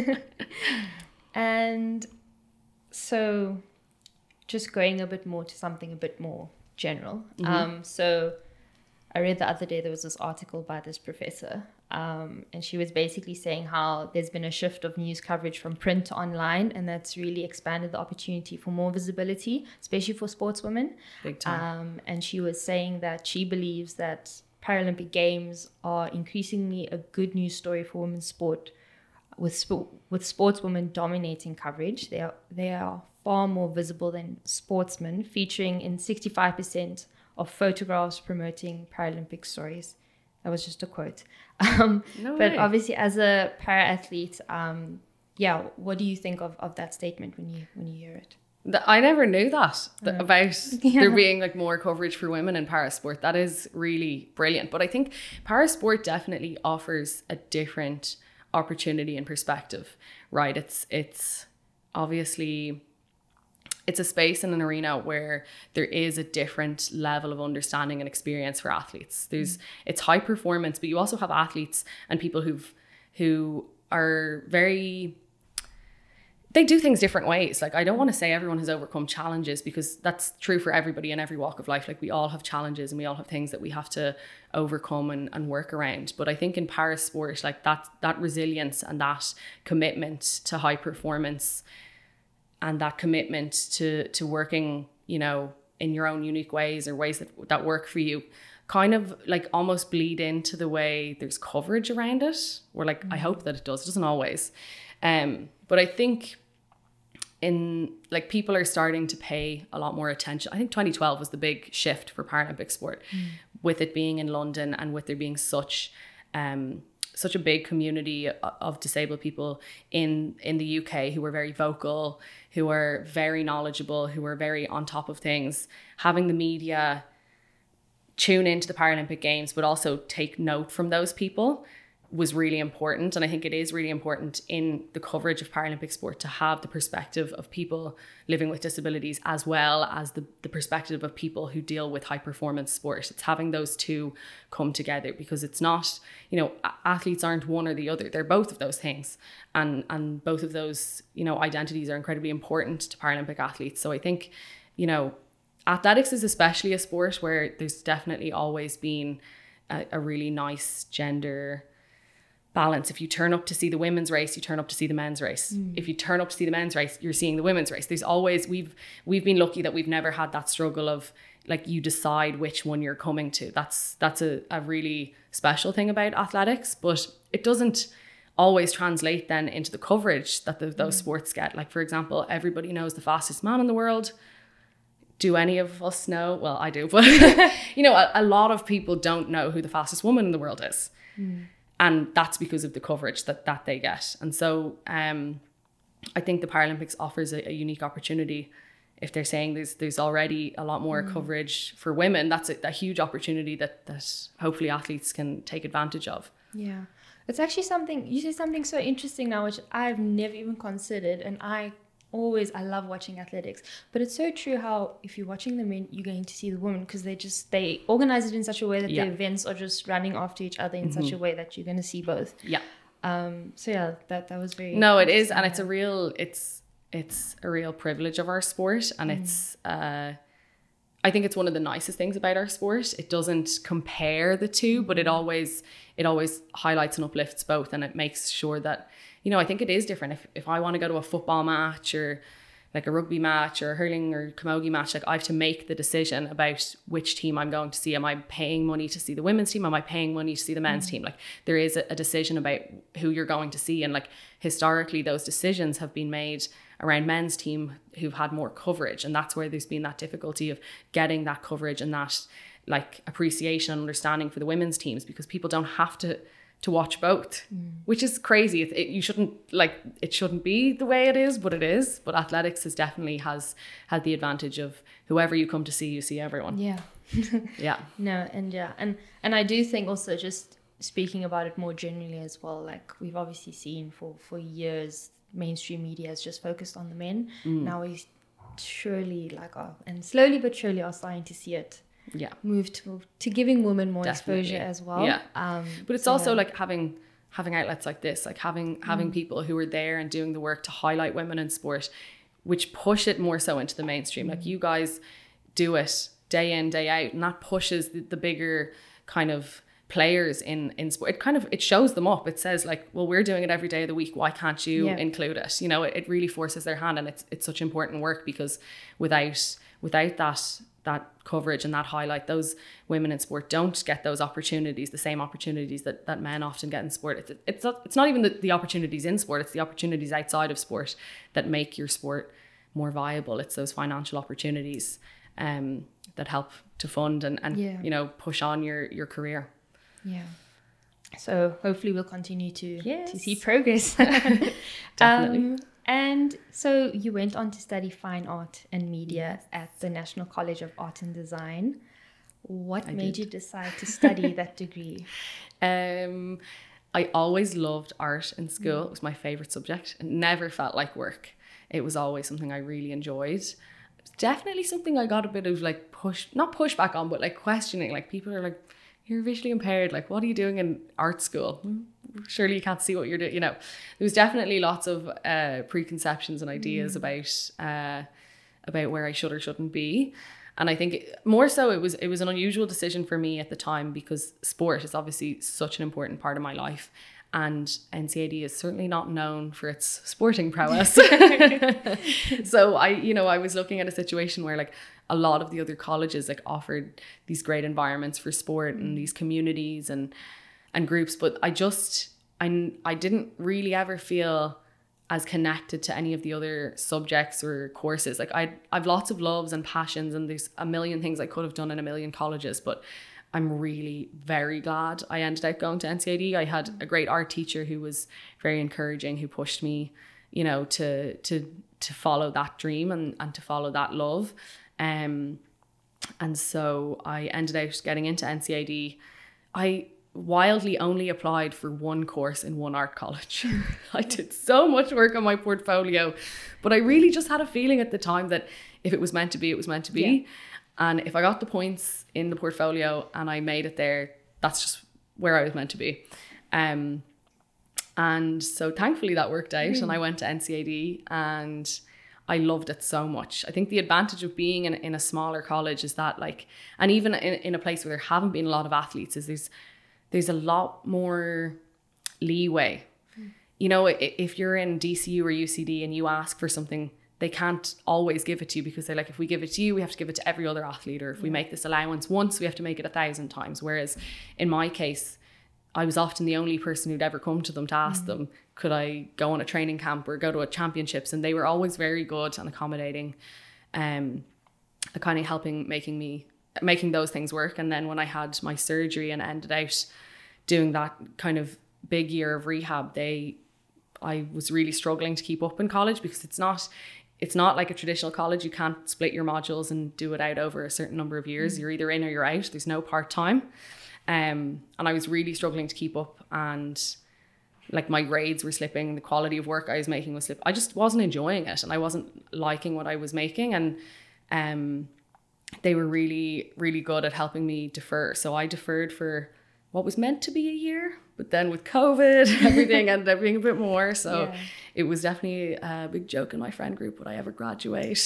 And so just going a bit more to something a bit more general. Mm-hmm. Um so I read the other day there was this article by this professor, um, and she was basically saying how there's been a shift of news coverage from print to online, and that's really expanded the opportunity for more visibility, especially for sportswomen. Big time. Um, and she was saying that she believes that Paralympic Games are increasingly a good news story for women's sport, with sp- with sportswomen dominating coverage. They are they are far more visible than sportsmen, featuring in sixty-five percent of photographs promoting Paralympic stories. That was just a quote. Um, No but way. obviously, as a para-athlete, um, yeah, what do you think of, of that statement when you when you hear it? Th- I never knew that, th- Mm. about Yeah. there being like more coverage for women in parasport. That is really brilliant. But I think parasport definitely offers a different opportunity and perspective, right? It's it's obviously it's a space in an arena where there is a different level of understanding and experience for athletes. There's it's high performance, but you also have athletes and people who've who are very they do things different ways. Like, I don't want to say everyone has overcome challenges, because that's true for everybody in every walk of life. Like, we all have challenges and we all have things that we have to overcome and, and work around. But I think in parasport, like that, that resilience and that commitment to high performance and that commitment to, to working, you know, in your own unique ways or ways that, that work for you, kind of like almost bleed into the way there's coverage around it. Or like, mm-hmm. I hope that it does. It doesn't always. Um, but I think in like people are starting to pay a lot more attention. I think twenty twelve was the big shift for Paralympic sport, mm. with it being in London and with there being such um such a big community of disabled people in in the U K who were very vocal, who are very knowledgeable, who are very on top of things. Having the media tune into the Paralympic Games but also take note from those people was really important. And I think it is really important in the coverage of Paralympic sport to have the perspective of people living with disabilities as well as the, the perspective of people who deal with high performance sport. It's having those two come together, because it's not, you know, athletes aren't one or the other. They're both of those things. And, and both of those, you know, identities are incredibly important to Paralympic athletes. So I think, you know, athletics is especially a sport where there's definitely always been a, a really nice gender balance. If you turn up to see the women's race, you turn up to see the men's race. Mm. If you turn up to see the men's race, you're seeing the women's race. There's always, we've we've been lucky that we've never had that struggle of like you decide which one you're coming to. That's that's a, a really special thing about athletics, but it doesn't always translate then into the coverage that the, those mm. sports get. Like, for example, everybody knows the fastest man in the world. Do any of us know? Well, I do, but you know, a, a lot of people don't know who the fastest woman in the world is. Mm. And that's because of the coverage that, that they get. And so um, I think the Paralympics offers a, a unique opportunity. If they're saying there's there's already a lot more mm. coverage for women, that's a, a huge opportunity that, that hopefully athletes can take advantage of. Yeah. It's actually something, you say something so interesting now, which I've never even considered. And I always, I love watching athletics. But it's so true how if you're watching the men, you're going to see the women, because they just, they organize it in such a way that yeah. the events are just running after each other in mm-hmm. such a way that you're going to see both. Yeah. Um. So yeah, that, that was very... No, it is. And it's a real, it's, it's a real privilege of our sport. And mm. it's, uh, I think it's one of the nicest things about our sport. It doesn't compare the two, but it always, it always highlights and uplifts both. And it makes sure that, you know, I think it is different. If if I want to go to a football match or like a rugby match or a hurling or camogie match, like I have to make the decision about which team I'm going to see. Am I paying money to see the women's team? Am I paying money to see the men's mm. team? Like, there is a, a decision about who you're going to see. And like historically, those decisions have been made around men's team who've had more coverage. And that's where there's been that difficulty of getting that coverage and that like appreciation and understanding for the women's teams, because people don't have to to watch both, mm. which is crazy. It, it, you shouldn't like, it shouldn't be the way it is, but it is. But athletics is definitely has had the advantage of whoever you come to see, you see everyone. Yeah. Yeah. No, and yeah. And, and I do think also, just speaking about it more generally as well, like we've obviously seen for, for years, mainstream media has just focused on the men. Mm. Now we surely like are, and slowly but surely are starting to see it yeah move to to giving women more Definitely. exposure as well. Yeah. Um but it's so also yeah. like having having outlets like this, like having having mm. people who are there and doing the work to highlight women in sport, which push it more so into the mainstream. Mm. Like you guys do it day in, day out, and that pushes the, the bigger kind of players in in sport. It kind of it shows them up. It says like, well, we're doing it every day of the week, why can't you yeah. include it? You know, it, it really forces their hand, and it's it's such important work, because without without that that coverage and that highlight, those women in sport don't get those opportunities, the same opportunities that, that men often get in sport. It's it's not, it's not even the, the opportunities in sport, it's the opportunities outside of sport that make your sport more viable. It's those financial opportunities um, that help to fund and, and Yeah. you know, push on your, your career. Yeah. So hopefully we'll continue to, Yes. to see progress. Definitely. Um, and so you went on to study fine art and media at the National College of Art and Design. What I made did. you decide to study that degree? Um, I always loved art in school. It was my favorite subject. It never felt like work. It was always something I really enjoyed. It was definitely something I got a bit of like push, not pushback on, but like questioning. Like people are like, you're visually impaired. Like, what are you doing in art school? Surely you can't see what you're doing. You know, there was definitely lots of uh, preconceptions and ideas mm. about uh, about where I should or shouldn't be. And I think it, more so it was it was an unusual decision for me at the time because sport is obviously such an important part of my life. And N C A D is certainly not known for its sporting prowess. So I, you know, I was looking at a situation where like a lot of the other colleges like offered these great environments for sport mm. and these communities and and groups. But I just, I, I didn't really ever feel as connected to any of the other subjects or courses. Like I, I've lots of loves and passions and there's a million things I could have done in a million colleges, but I'm really very glad I ended up going to N C A D. I had a great art teacher who was very encouraging, who pushed me, you know, to to to follow that dream and, and to follow that love. Um, and so I ended up getting into N C A D. I wildly only applied for one course in one art college. I did so much work on my portfolio, but I really just had a feeling at the time that if it was meant to be, it was meant to be. Yeah. And if I got the points in the portfolio and I made it there, that's just where I was meant to be. Um, and so thankfully that worked out mm. and I went to N C A D and I loved it so much. I think the advantage of being in, in a smaller college is that like, and even in, in a place where there haven't been a lot of athletes, is there's there's a lot more leeway. Mm. You know, if you're in D C U or U C D and you ask for something, they can't always give it to you because they're like, if we give it to you, we have to give it to every other athlete. Or if yeah. we make this allowance once, we have to make it a thousand times. Whereas in my case, I was often the only person who'd ever come to them to ask mm. them, could I go on a training camp or go to a championships? And they were always very good and accommodating, um, kind of helping, making me, making those things work. And then when I had my surgery and ended out doing that kind of big year of rehab, they, I was really struggling to keep up in college because it's not, it's not like a traditional college. You can't split your modules and do it out over a certain number of years. Mm. You're either in or you're out. There's no part-time. Um, and I was really struggling to keep up, and like my grades were slipping. The quality of work I was making was slip. I just wasn't enjoying it, and I wasn't liking what I was making. And um, they were really, really good at helping me defer. So I deferred for what was meant to be a year, but then with COVID, everything ended up being a bit more. So yeah. It was definitely a big joke in my friend group, would I ever graduate?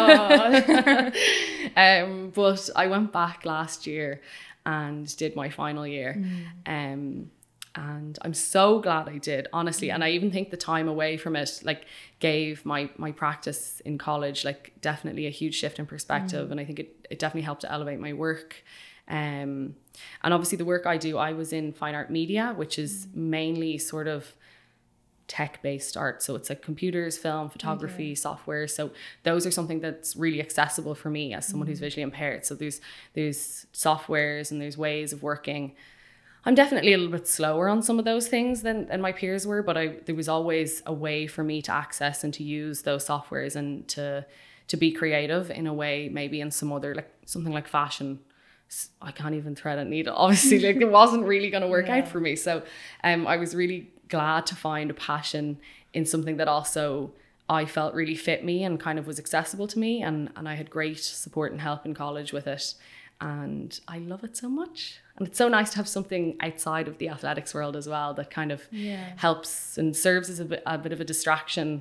Oh. um, but I went back last year and did my final year. Mm. Um, and I'm so glad I did, honestly. And I even think the time away from it, like, gave my my practice in college, like, definitely a huge shift in perspective. Mm. And I think it, it definitely helped to elevate my work. Um, and obviously the work I do, I was in fine art media, which is mm. mainly sort of tech-based art. So it's like computers, film, photography, okay. software. So those are something that's really accessible for me as someone mm. who's visually impaired. So there's there's softwares and there's ways of working. I'm definitely a little bit slower on some of those things than, than my peers were, but I there was always a way for me to access and to use those softwares and to to be creative in a way, maybe in some other, like something like fashion. I can't even thread a needle. Obviously, like it wasn't really going to work yeah. out for me. So um, I was really glad to find a passion in something that also I felt really fit me and kind of was accessible to me. And, and I had great support and help in college with it. And I love it so much. And it's so nice to have something outside of the athletics world as well that kind of yeah. helps and serves as a bit, a bit of a distraction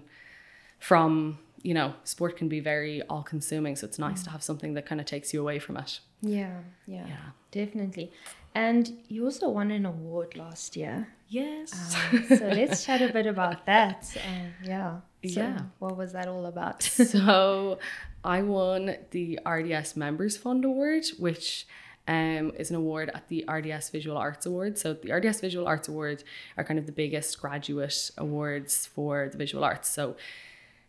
from, you know, sport can be very all consuming. So it's nice mm. to have something that kind of takes you away from it. Yeah, yeah, yeah, definitely. And you also won an award last year. Yes. Um, so let's chat a bit about that. Um, yeah. So yeah. What was that all about? So I won the R D S Members Fund Award, which um, is an award at the R D S Visual Arts Awards. So the R D S Visual Arts Awards are kind of the biggest graduate awards for the visual arts. So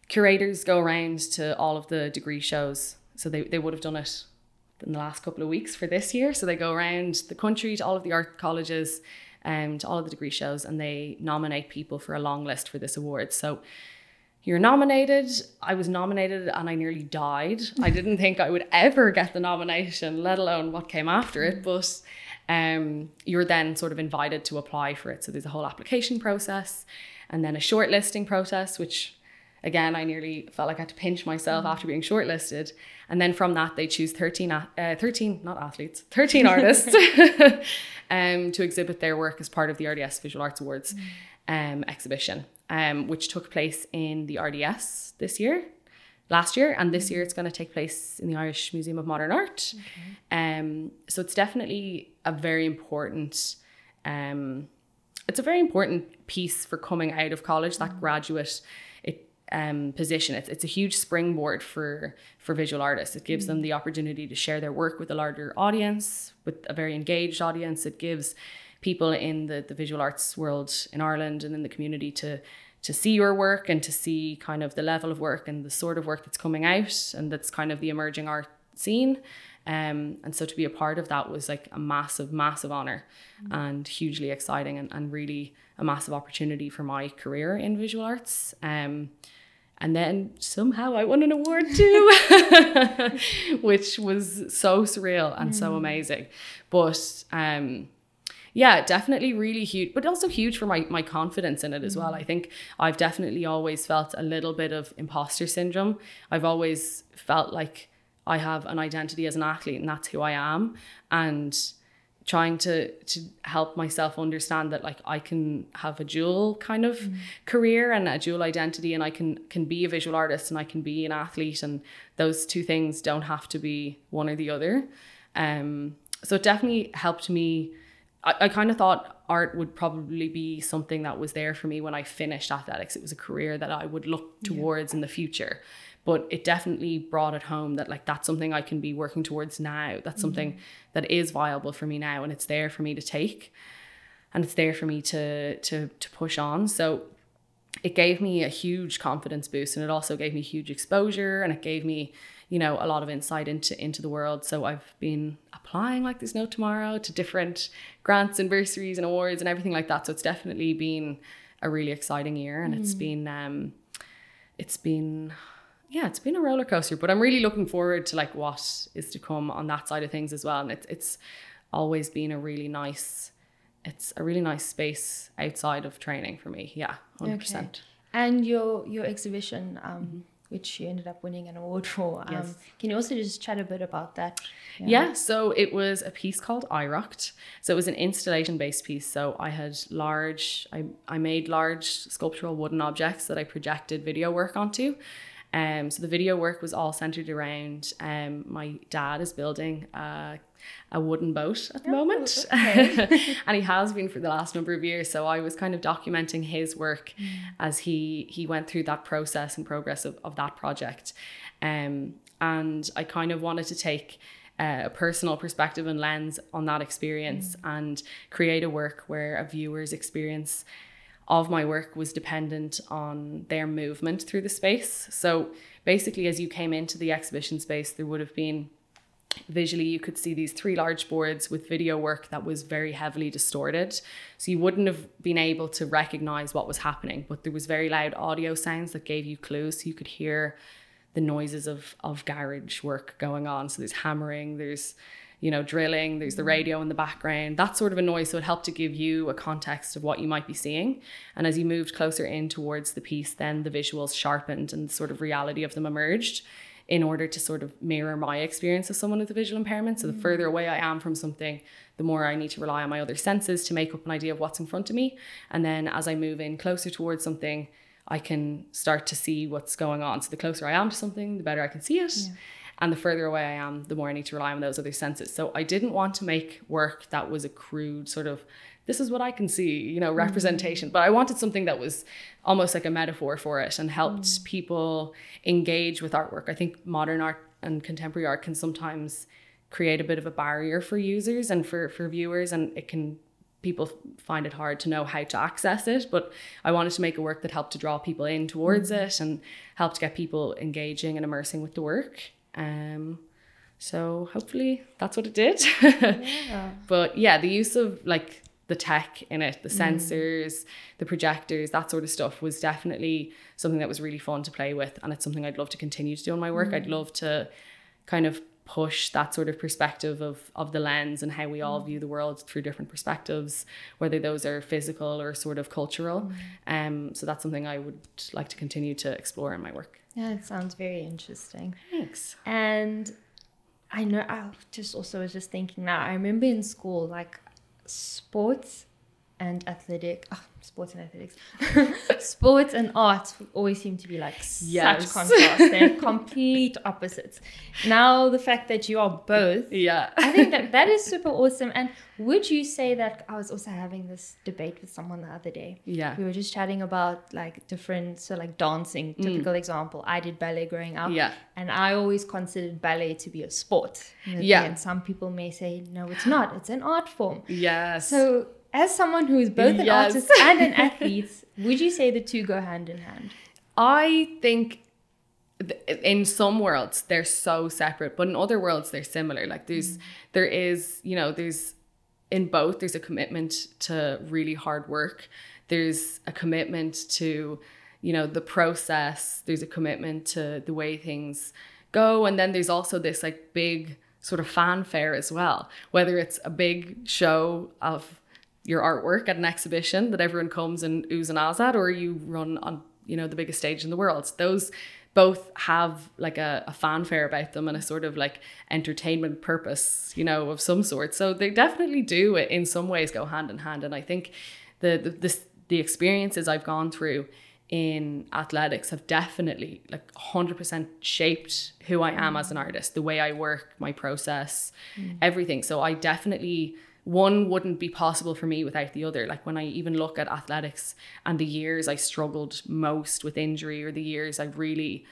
curators go around to all of the degree shows. So they, they would have done it in the last couple of weeks for this year. So they go around the country to all of the art colleges and to all of the degree shows, and they nominate people for a long list for this award. So you're nominated. I was nominated and I nearly died. I didn't think I would ever get the nomination, let alone what came after it. But um, you're then sort of invited to apply for it. So there's a whole application process and then a shortlisting process, which again, I nearly felt like I had to pinch myself after being shortlisted. And then from that, they choose thirteen, uh, thirteen, not athletes, thirteen artists um, to exhibit their work as part of the R D S Visual Arts Awards um, exhibition. Um, which took place in the R D S this year, last year, and this year it's going to take place in the Irish Museum of Modern Art. Okay. Um, so it's definitely a very important, um, it's a very important piece for coming out of college, that mm. graduate it, um, position. It's it's a huge springboard for for visual artists. It gives mm. them the opportunity to share their work with a larger audience, with a very engaged audience. It gives people in the, the visual arts world in Ireland and in the community to to see your work and to see kind of the level of work and the sort of work that's coming out and that's kind of the emerging art scene. Um, and so to be a part of that was like a massive, massive honor mm-hmm. and hugely exciting and, and really a massive opportunity for my career in visual arts. Um, and then somehow I won an award too, which was so surreal and mm. so amazing. But um, yeah, definitely really huge, but also huge for my, my confidence in it as mm. well. I think I've definitely always felt a little bit of imposter syndrome. I've always felt like I have an identity as an athlete and that's who I am. And trying to to help myself understand that like I can have a dual kind of mm. career and a dual identity, and I can can be a visual artist and I can be an athlete, and those two things don't have to be one or the other. Um, so it definitely helped me. I, I kind of thought art would probably be something that was there for me when I finished athletics. It was a career that I would look towards yeah. in the future. But it definitely brought it home that like that's something I can be working towards now. That's something mm-hmm. that is viable for me now, and it's there for me to take, and it's there for me to to to push on. So it gave me a huge confidence boost, and it also gave me huge exposure, and it gave me, you know, a lot of insight into into the world. So I've been applying like there's no tomorrow to different grants and bursaries and awards and everything like that. So it's definitely been a really exciting year, and mm. it's been um it's been yeah, it's been a roller coaster, but I'm really looking forward to like what is to come on that side of things as well. And it's it's always been a really nice, it's a really nice space outside of training for me. Yeah, one hundred percent. Okay. And your your exhibition, um, mm-hmm. which you ended up winning an award for. Um, yes. Can you also just chat a bit about that? Yeah. yeah, so it was a piece called I Rocked. So it was an installation-based piece. So I had large, I, I made large sculptural wooden objects that I projected video work onto. Um, so the video work was all centered around um, my dad is building a, a wooden boat at the oh, moment. Okay. And he has been for the last number of years. So I was kind of documenting his work mm. as he he went through that process and progress of, of that project. Um, and I kind of wanted to take uh, a personal perspective and lens on that experience mm. and create a work where a viewer's experience of my work was dependent on their movement through the space. So basically, as you came into the exhibition space, there would have been visually, you could see these three large boards with video work that was very heavily distorted. So you wouldn't have been able to recognize what was happening, but there was very loud audio sounds that gave you clues. So you could hear the noises of, of garage work going on. So there's hammering, there's you know, drilling, there's the radio in the background, that sort of a noise. So it helped to give you a context of what you might be seeing. And as you moved closer in towards the piece, then the visuals sharpened and the sort of reality of them emerged in order to sort of mirror my experience as someone with a visual impairment. So the further away I am from something, the more I need to rely on my other senses to make up an idea of what's in front of me. And then as I move in closer towards something, I can start to see what's going on. So the closer I am to something, the better I can see it. Yeah. And the further away I am, the more I need to rely on those other senses. So I didn't want to make work that was a crude sort of, this is what I can see, you know, representation. Mm. But I wanted something that was almost like a metaphor for it and helped mm. people engage with artwork. I think modern art and contemporary art can sometimes create a bit of a barrier for users and for, for viewers. And it can people find it hard to know how to access it, but I wanted to make a work that helped to draw people in towards mm-hmm. it and helped get people engaging and immersing with the work. Um, so hopefully that's what it did. Yeah. But yeah, the use of like the tech in it, the sensors, mm. the projectors, that sort of stuff was definitely something that was really fun to play with. And it's something I'd love to continue to do in my work. Mm. I'd love to kind of push that sort of perspective of of the lens and how we all view the world through different perspectives, whether those are physical or sort of cultural. Mm. Um, so that's something I would like to continue to explore in my work. Yeah, it sounds very interesting. Thanks. And I know, I just also was just thinking now, I remember in school, like sports and athletic, oh, sports and athletics, sports and art always seem to be like yes. such contrast. They're complete opposites. Now the fact that you are both, yeah, I think that that is super awesome. And would you say that, I was also having this debate with someone the other day. Yeah, we were just chatting about like different, so like dancing, typical mm. example. I did ballet growing up, yeah, and I always considered ballet to be a sport. Yeah, and some people may say no, it's not. It's an art form. Yes. So as someone who is both an yes. artist and an athlete, would you say the two go hand in hand? I think th- in some worlds they're so separate, but in other worlds they're similar. Like there's, mm. there is, you know, there's in both, there's a commitment to really hard work. There's a commitment to, you know, the process. There's a commitment to the way things go. And then there's also this like big sort of fanfare as well, whether it's a big show of your artwork at an exhibition that everyone comes and oohs and ahs at, or you run on, you know, the biggest stage in the world. Those both have like a, a fanfare about them and a sort of like entertainment purpose, you know, of some sort. So they definitely do in some ways go hand in hand. And I think the the this, the experiences I've gone through in athletics have definitely like one hundred percent shaped who I am as an artist, the way I work, my process, mm. everything. So I definitely, one wouldn't be possible for me without the other. Like when I even look at athletics and the years I struggled most with injury, or the years I really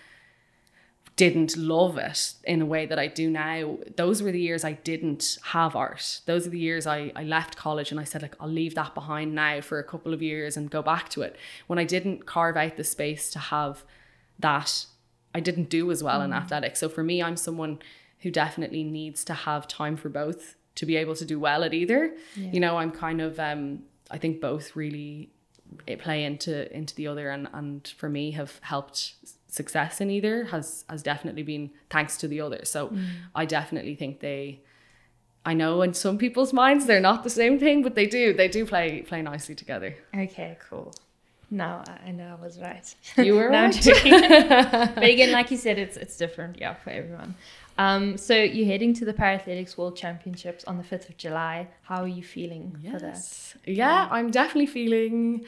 didn't love it in a way that I do now, those were the years I didn't have art. Those are the years I, I left college and I said, like, I'll leave that behind now for a couple of years and go back to it. When I didn't carve out the space to have that, I didn't do as well mm. in athletics. So for me, I'm someone who definitely needs to have time for both to be able to do well at either. Yeah. You know, I'm kind of, um, I think both really play into into the other, and, and for me have helped success in either has has definitely been thanks to the other. So mm. I definitely think they, I know in some people's minds they're not the same thing, but they do, they do play play nicely together. Okay, cool. No, I know I was right. You were no, right. But again, like you said, it's it's different, yeah, for everyone. Um, so you're heading to the Paraathletics World Championships on the fifth of July. How are you feeling yes. for that? Yeah, I'm definitely feeling,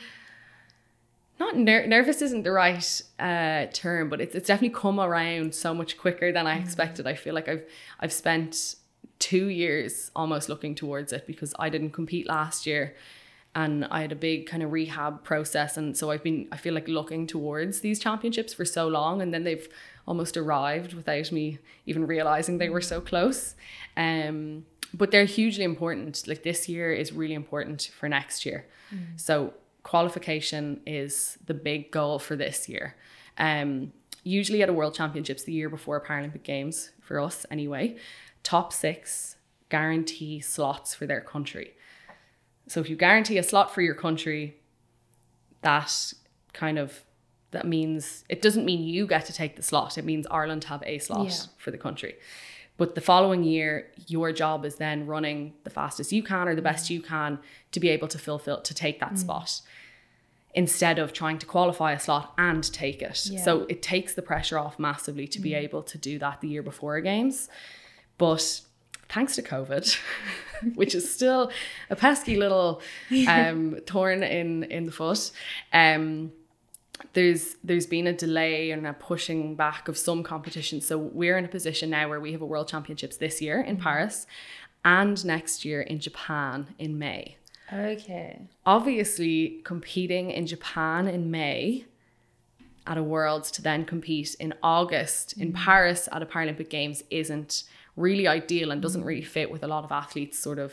not ner- nervous isn't the right uh, term, but it's it's definitely come around so much quicker than I expected. I feel like I've I've spent two years almost looking towards it, because I didn't compete last year and I had a big kind of rehab process, and so I've been I feel like looking towards these championships for so long, and then they've almost arrived without me even realizing they were so close. Um, but they're hugely important. Like this year is really important for next year. Mm. So qualification is the big goal for this year. Um, usually at a World Championships, the year before Paralympic Games, for us anyway, top six guarantee slots for their country. So if you guarantee a slot for your country, that kind of, that means, it doesn't mean you get to take the slot. It means Ireland have a slot yeah. for the country. But the following year, your job is then running the fastest you can or the best you can to be able to fulfill, to take that mm. spot, instead of trying to qualify a slot and take it. Yeah. So it takes the pressure off massively to mm. be able to do that the year before games. But thanks to COVID, which is still a pesky little um, thorn in, in the foot, um, there's there's been a delay and a pushing back of some competitions. So we're in a position now where we have a World Championships this year in Paris and next year in Japan in May. Okay. Obviously, competing in Japan in May at a Worlds to then compete in August in Paris at a Paralympic Games isn't really ideal and doesn't really fit with a lot of athletes' sort of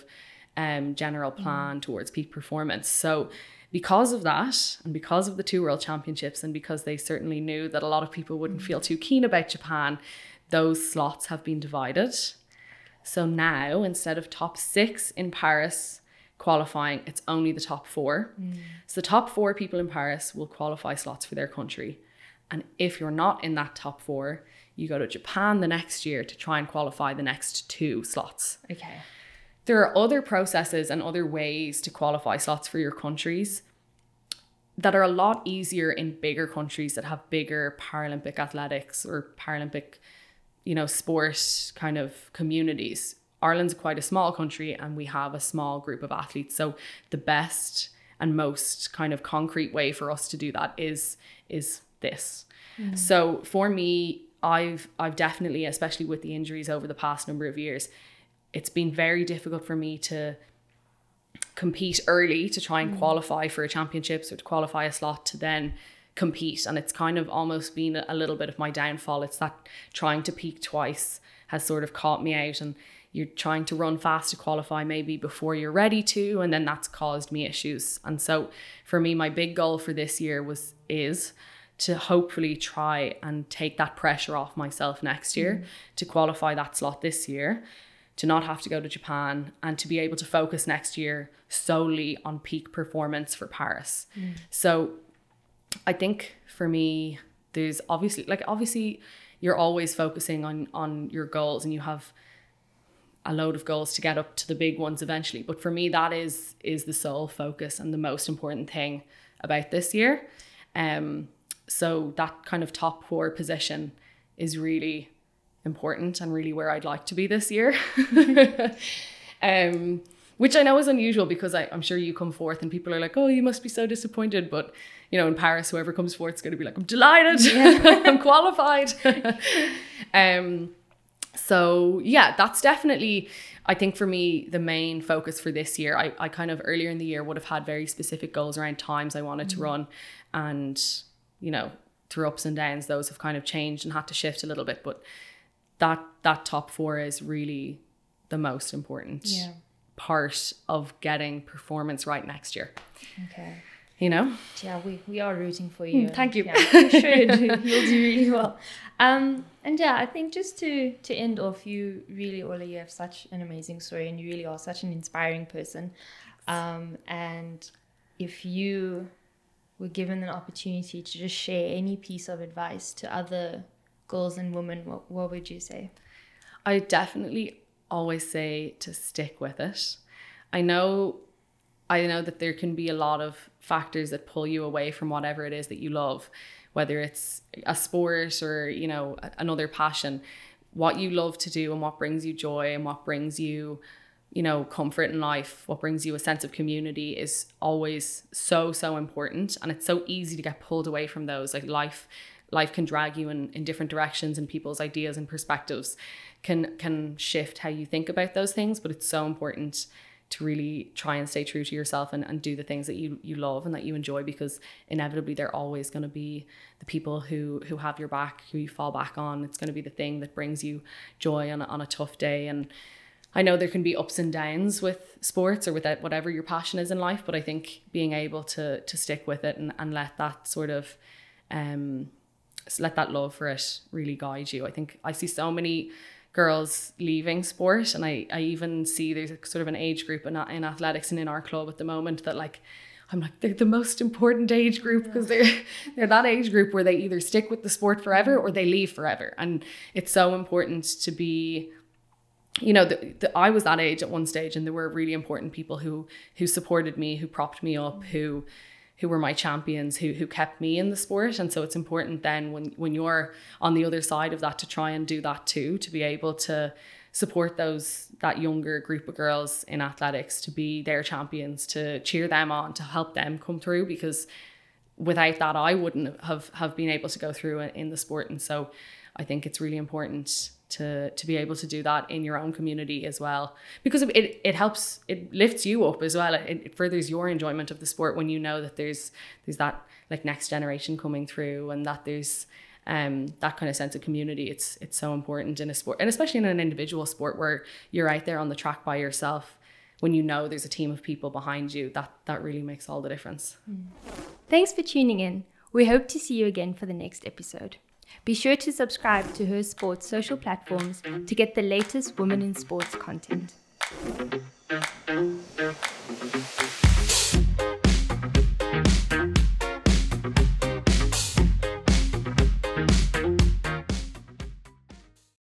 um, general plan mm. towards peak performance. So because of that, and because of the two World Championships, and because they certainly knew that a lot of people wouldn't mm. feel too keen about Japan, those slots have been divided. So now, instead of top six in Paris qualifying, it's only the top four. Mm. So the top four people in Paris will qualify slots for their country. And if you're not in that top four, you go to Japan the next year to try and qualify the next two slots. Okay. There are other processes and other ways to qualify slots for your countries that are a lot easier in bigger countries that have bigger Paralympic athletics or Paralympic, you know, sport kind of communities. Ireland's quite a small country and we have a small group of athletes. So the best and most kind of concrete way for us to do that is, is this. Mm. So for me, I've I've definitely, especially with the injuries over the past number of years, it's been very difficult for me to compete early to try and mm. qualify for a championships or to qualify a slot to then compete. And it's kind of almost been a little bit of my downfall. It's that trying to peak twice has sort of caught me out, and you're trying to run fast to qualify maybe before you're ready to, and then that's caused me issues. And so for me, my big goal for this year was is to hopefully try and take that pressure off myself next year, mm. to qualify that slot this year, to not have to go to Japan, and to be able to focus next year solely on peak performance for Paris. Mm. So I think for me, there's obviously, like obviously you're always focusing on, on your goals, and you have a load of goals to get up to the big ones eventually. But for me, that is, is the sole focus and the most important thing about this year. Um, So that kind of top four position is really important and really where I'd like to be this year. um, which I know is unusual because I, I'm sure you come forth and people are like, oh, you must be so disappointed. But, you know, in Paris, whoever comes forth is going to be like, I'm delighted. Yeah. I'm qualified. um, so, yeah, that's definitely, I think for me, the main focus for this year. I, I kind of earlier in the year would have had very specific goals around times I wanted mm. to run, and you know, through ups and downs, those have kind of changed and had to shift a little bit. But that that top four is really the most important yeah. part of getting performance right next year. Okay. You know? Yeah, we, we are rooting for you. Mm, thank you. Yeah, you should. You'll do really well. Um, and yeah, I think just to, to end off, you really, Ola, you have such an amazing story, and you really are such an inspiring person. Um, and if you were given an opportunity to just share any piece of advice to other girls and women, what, what would you say? I definitely always say to stick with it. I know, I know that there can be a lot of factors that pull you away from whatever it is that you love, whether it's a sport or, you know, another passion. What you love to do and what brings you joy and what brings you, you know, comfort in life, what brings you a sense of community is always so, so important. And it's so easy to get pulled away from those. Like life, life can drag you in, in different directions, and people's ideas and perspectives can, can shift how you think about those things. But it's so important to really try and stay true to yourself and, and do the things that you, you love and that you enjoy, because inevitably they're always going to be the people who, who have your back, who you fall back on. It's going to be the thing that brings you joy on a, on a tough day. And I know there can be ups and downs with sports or with whatever your passion is in life, but I think being able to to stick with it and, and let that sort of, um, let that love for it really guide you. I think I see so many girls leaving sport, and I, I even see there's a sort of an age group in, in athletics and in our club at the moment that like, I'm like, they're the most important age group, because they're, they're that age group where they either stick with the sport forever or they leave forever. And it's so important to be, you know, the, the, I was that age at one stage, and there were really important people who who supported me, who propped me up, who who were my champions, who who kept me in the sport. And so it's important then when when you're on the other side of that to try and do that too, to be able to support those that younger group of girls in athletics, to be their champions, to cheer them on, to help them come through, because without that I wouldn't have have been able to go through in the sport. And so I think it's really important to to be able to do that in your own community as well, because it it helps, it lifts you up as well. It, it furthers your enjoyment of the sport when you know that there's there's that like next generation coming through, and that there's um that kind of sense of community. It's it's so important in a sport, and especially in an individual sport where you're out there on the track by yourself. when you know there's a team of people behind you, that, that really makes all the difference. Mm. Thanks for tuning in. We hope to see you again for the next episode. Be sure to subscribe to Her Sports social platforms to get the latest Women in Sports content.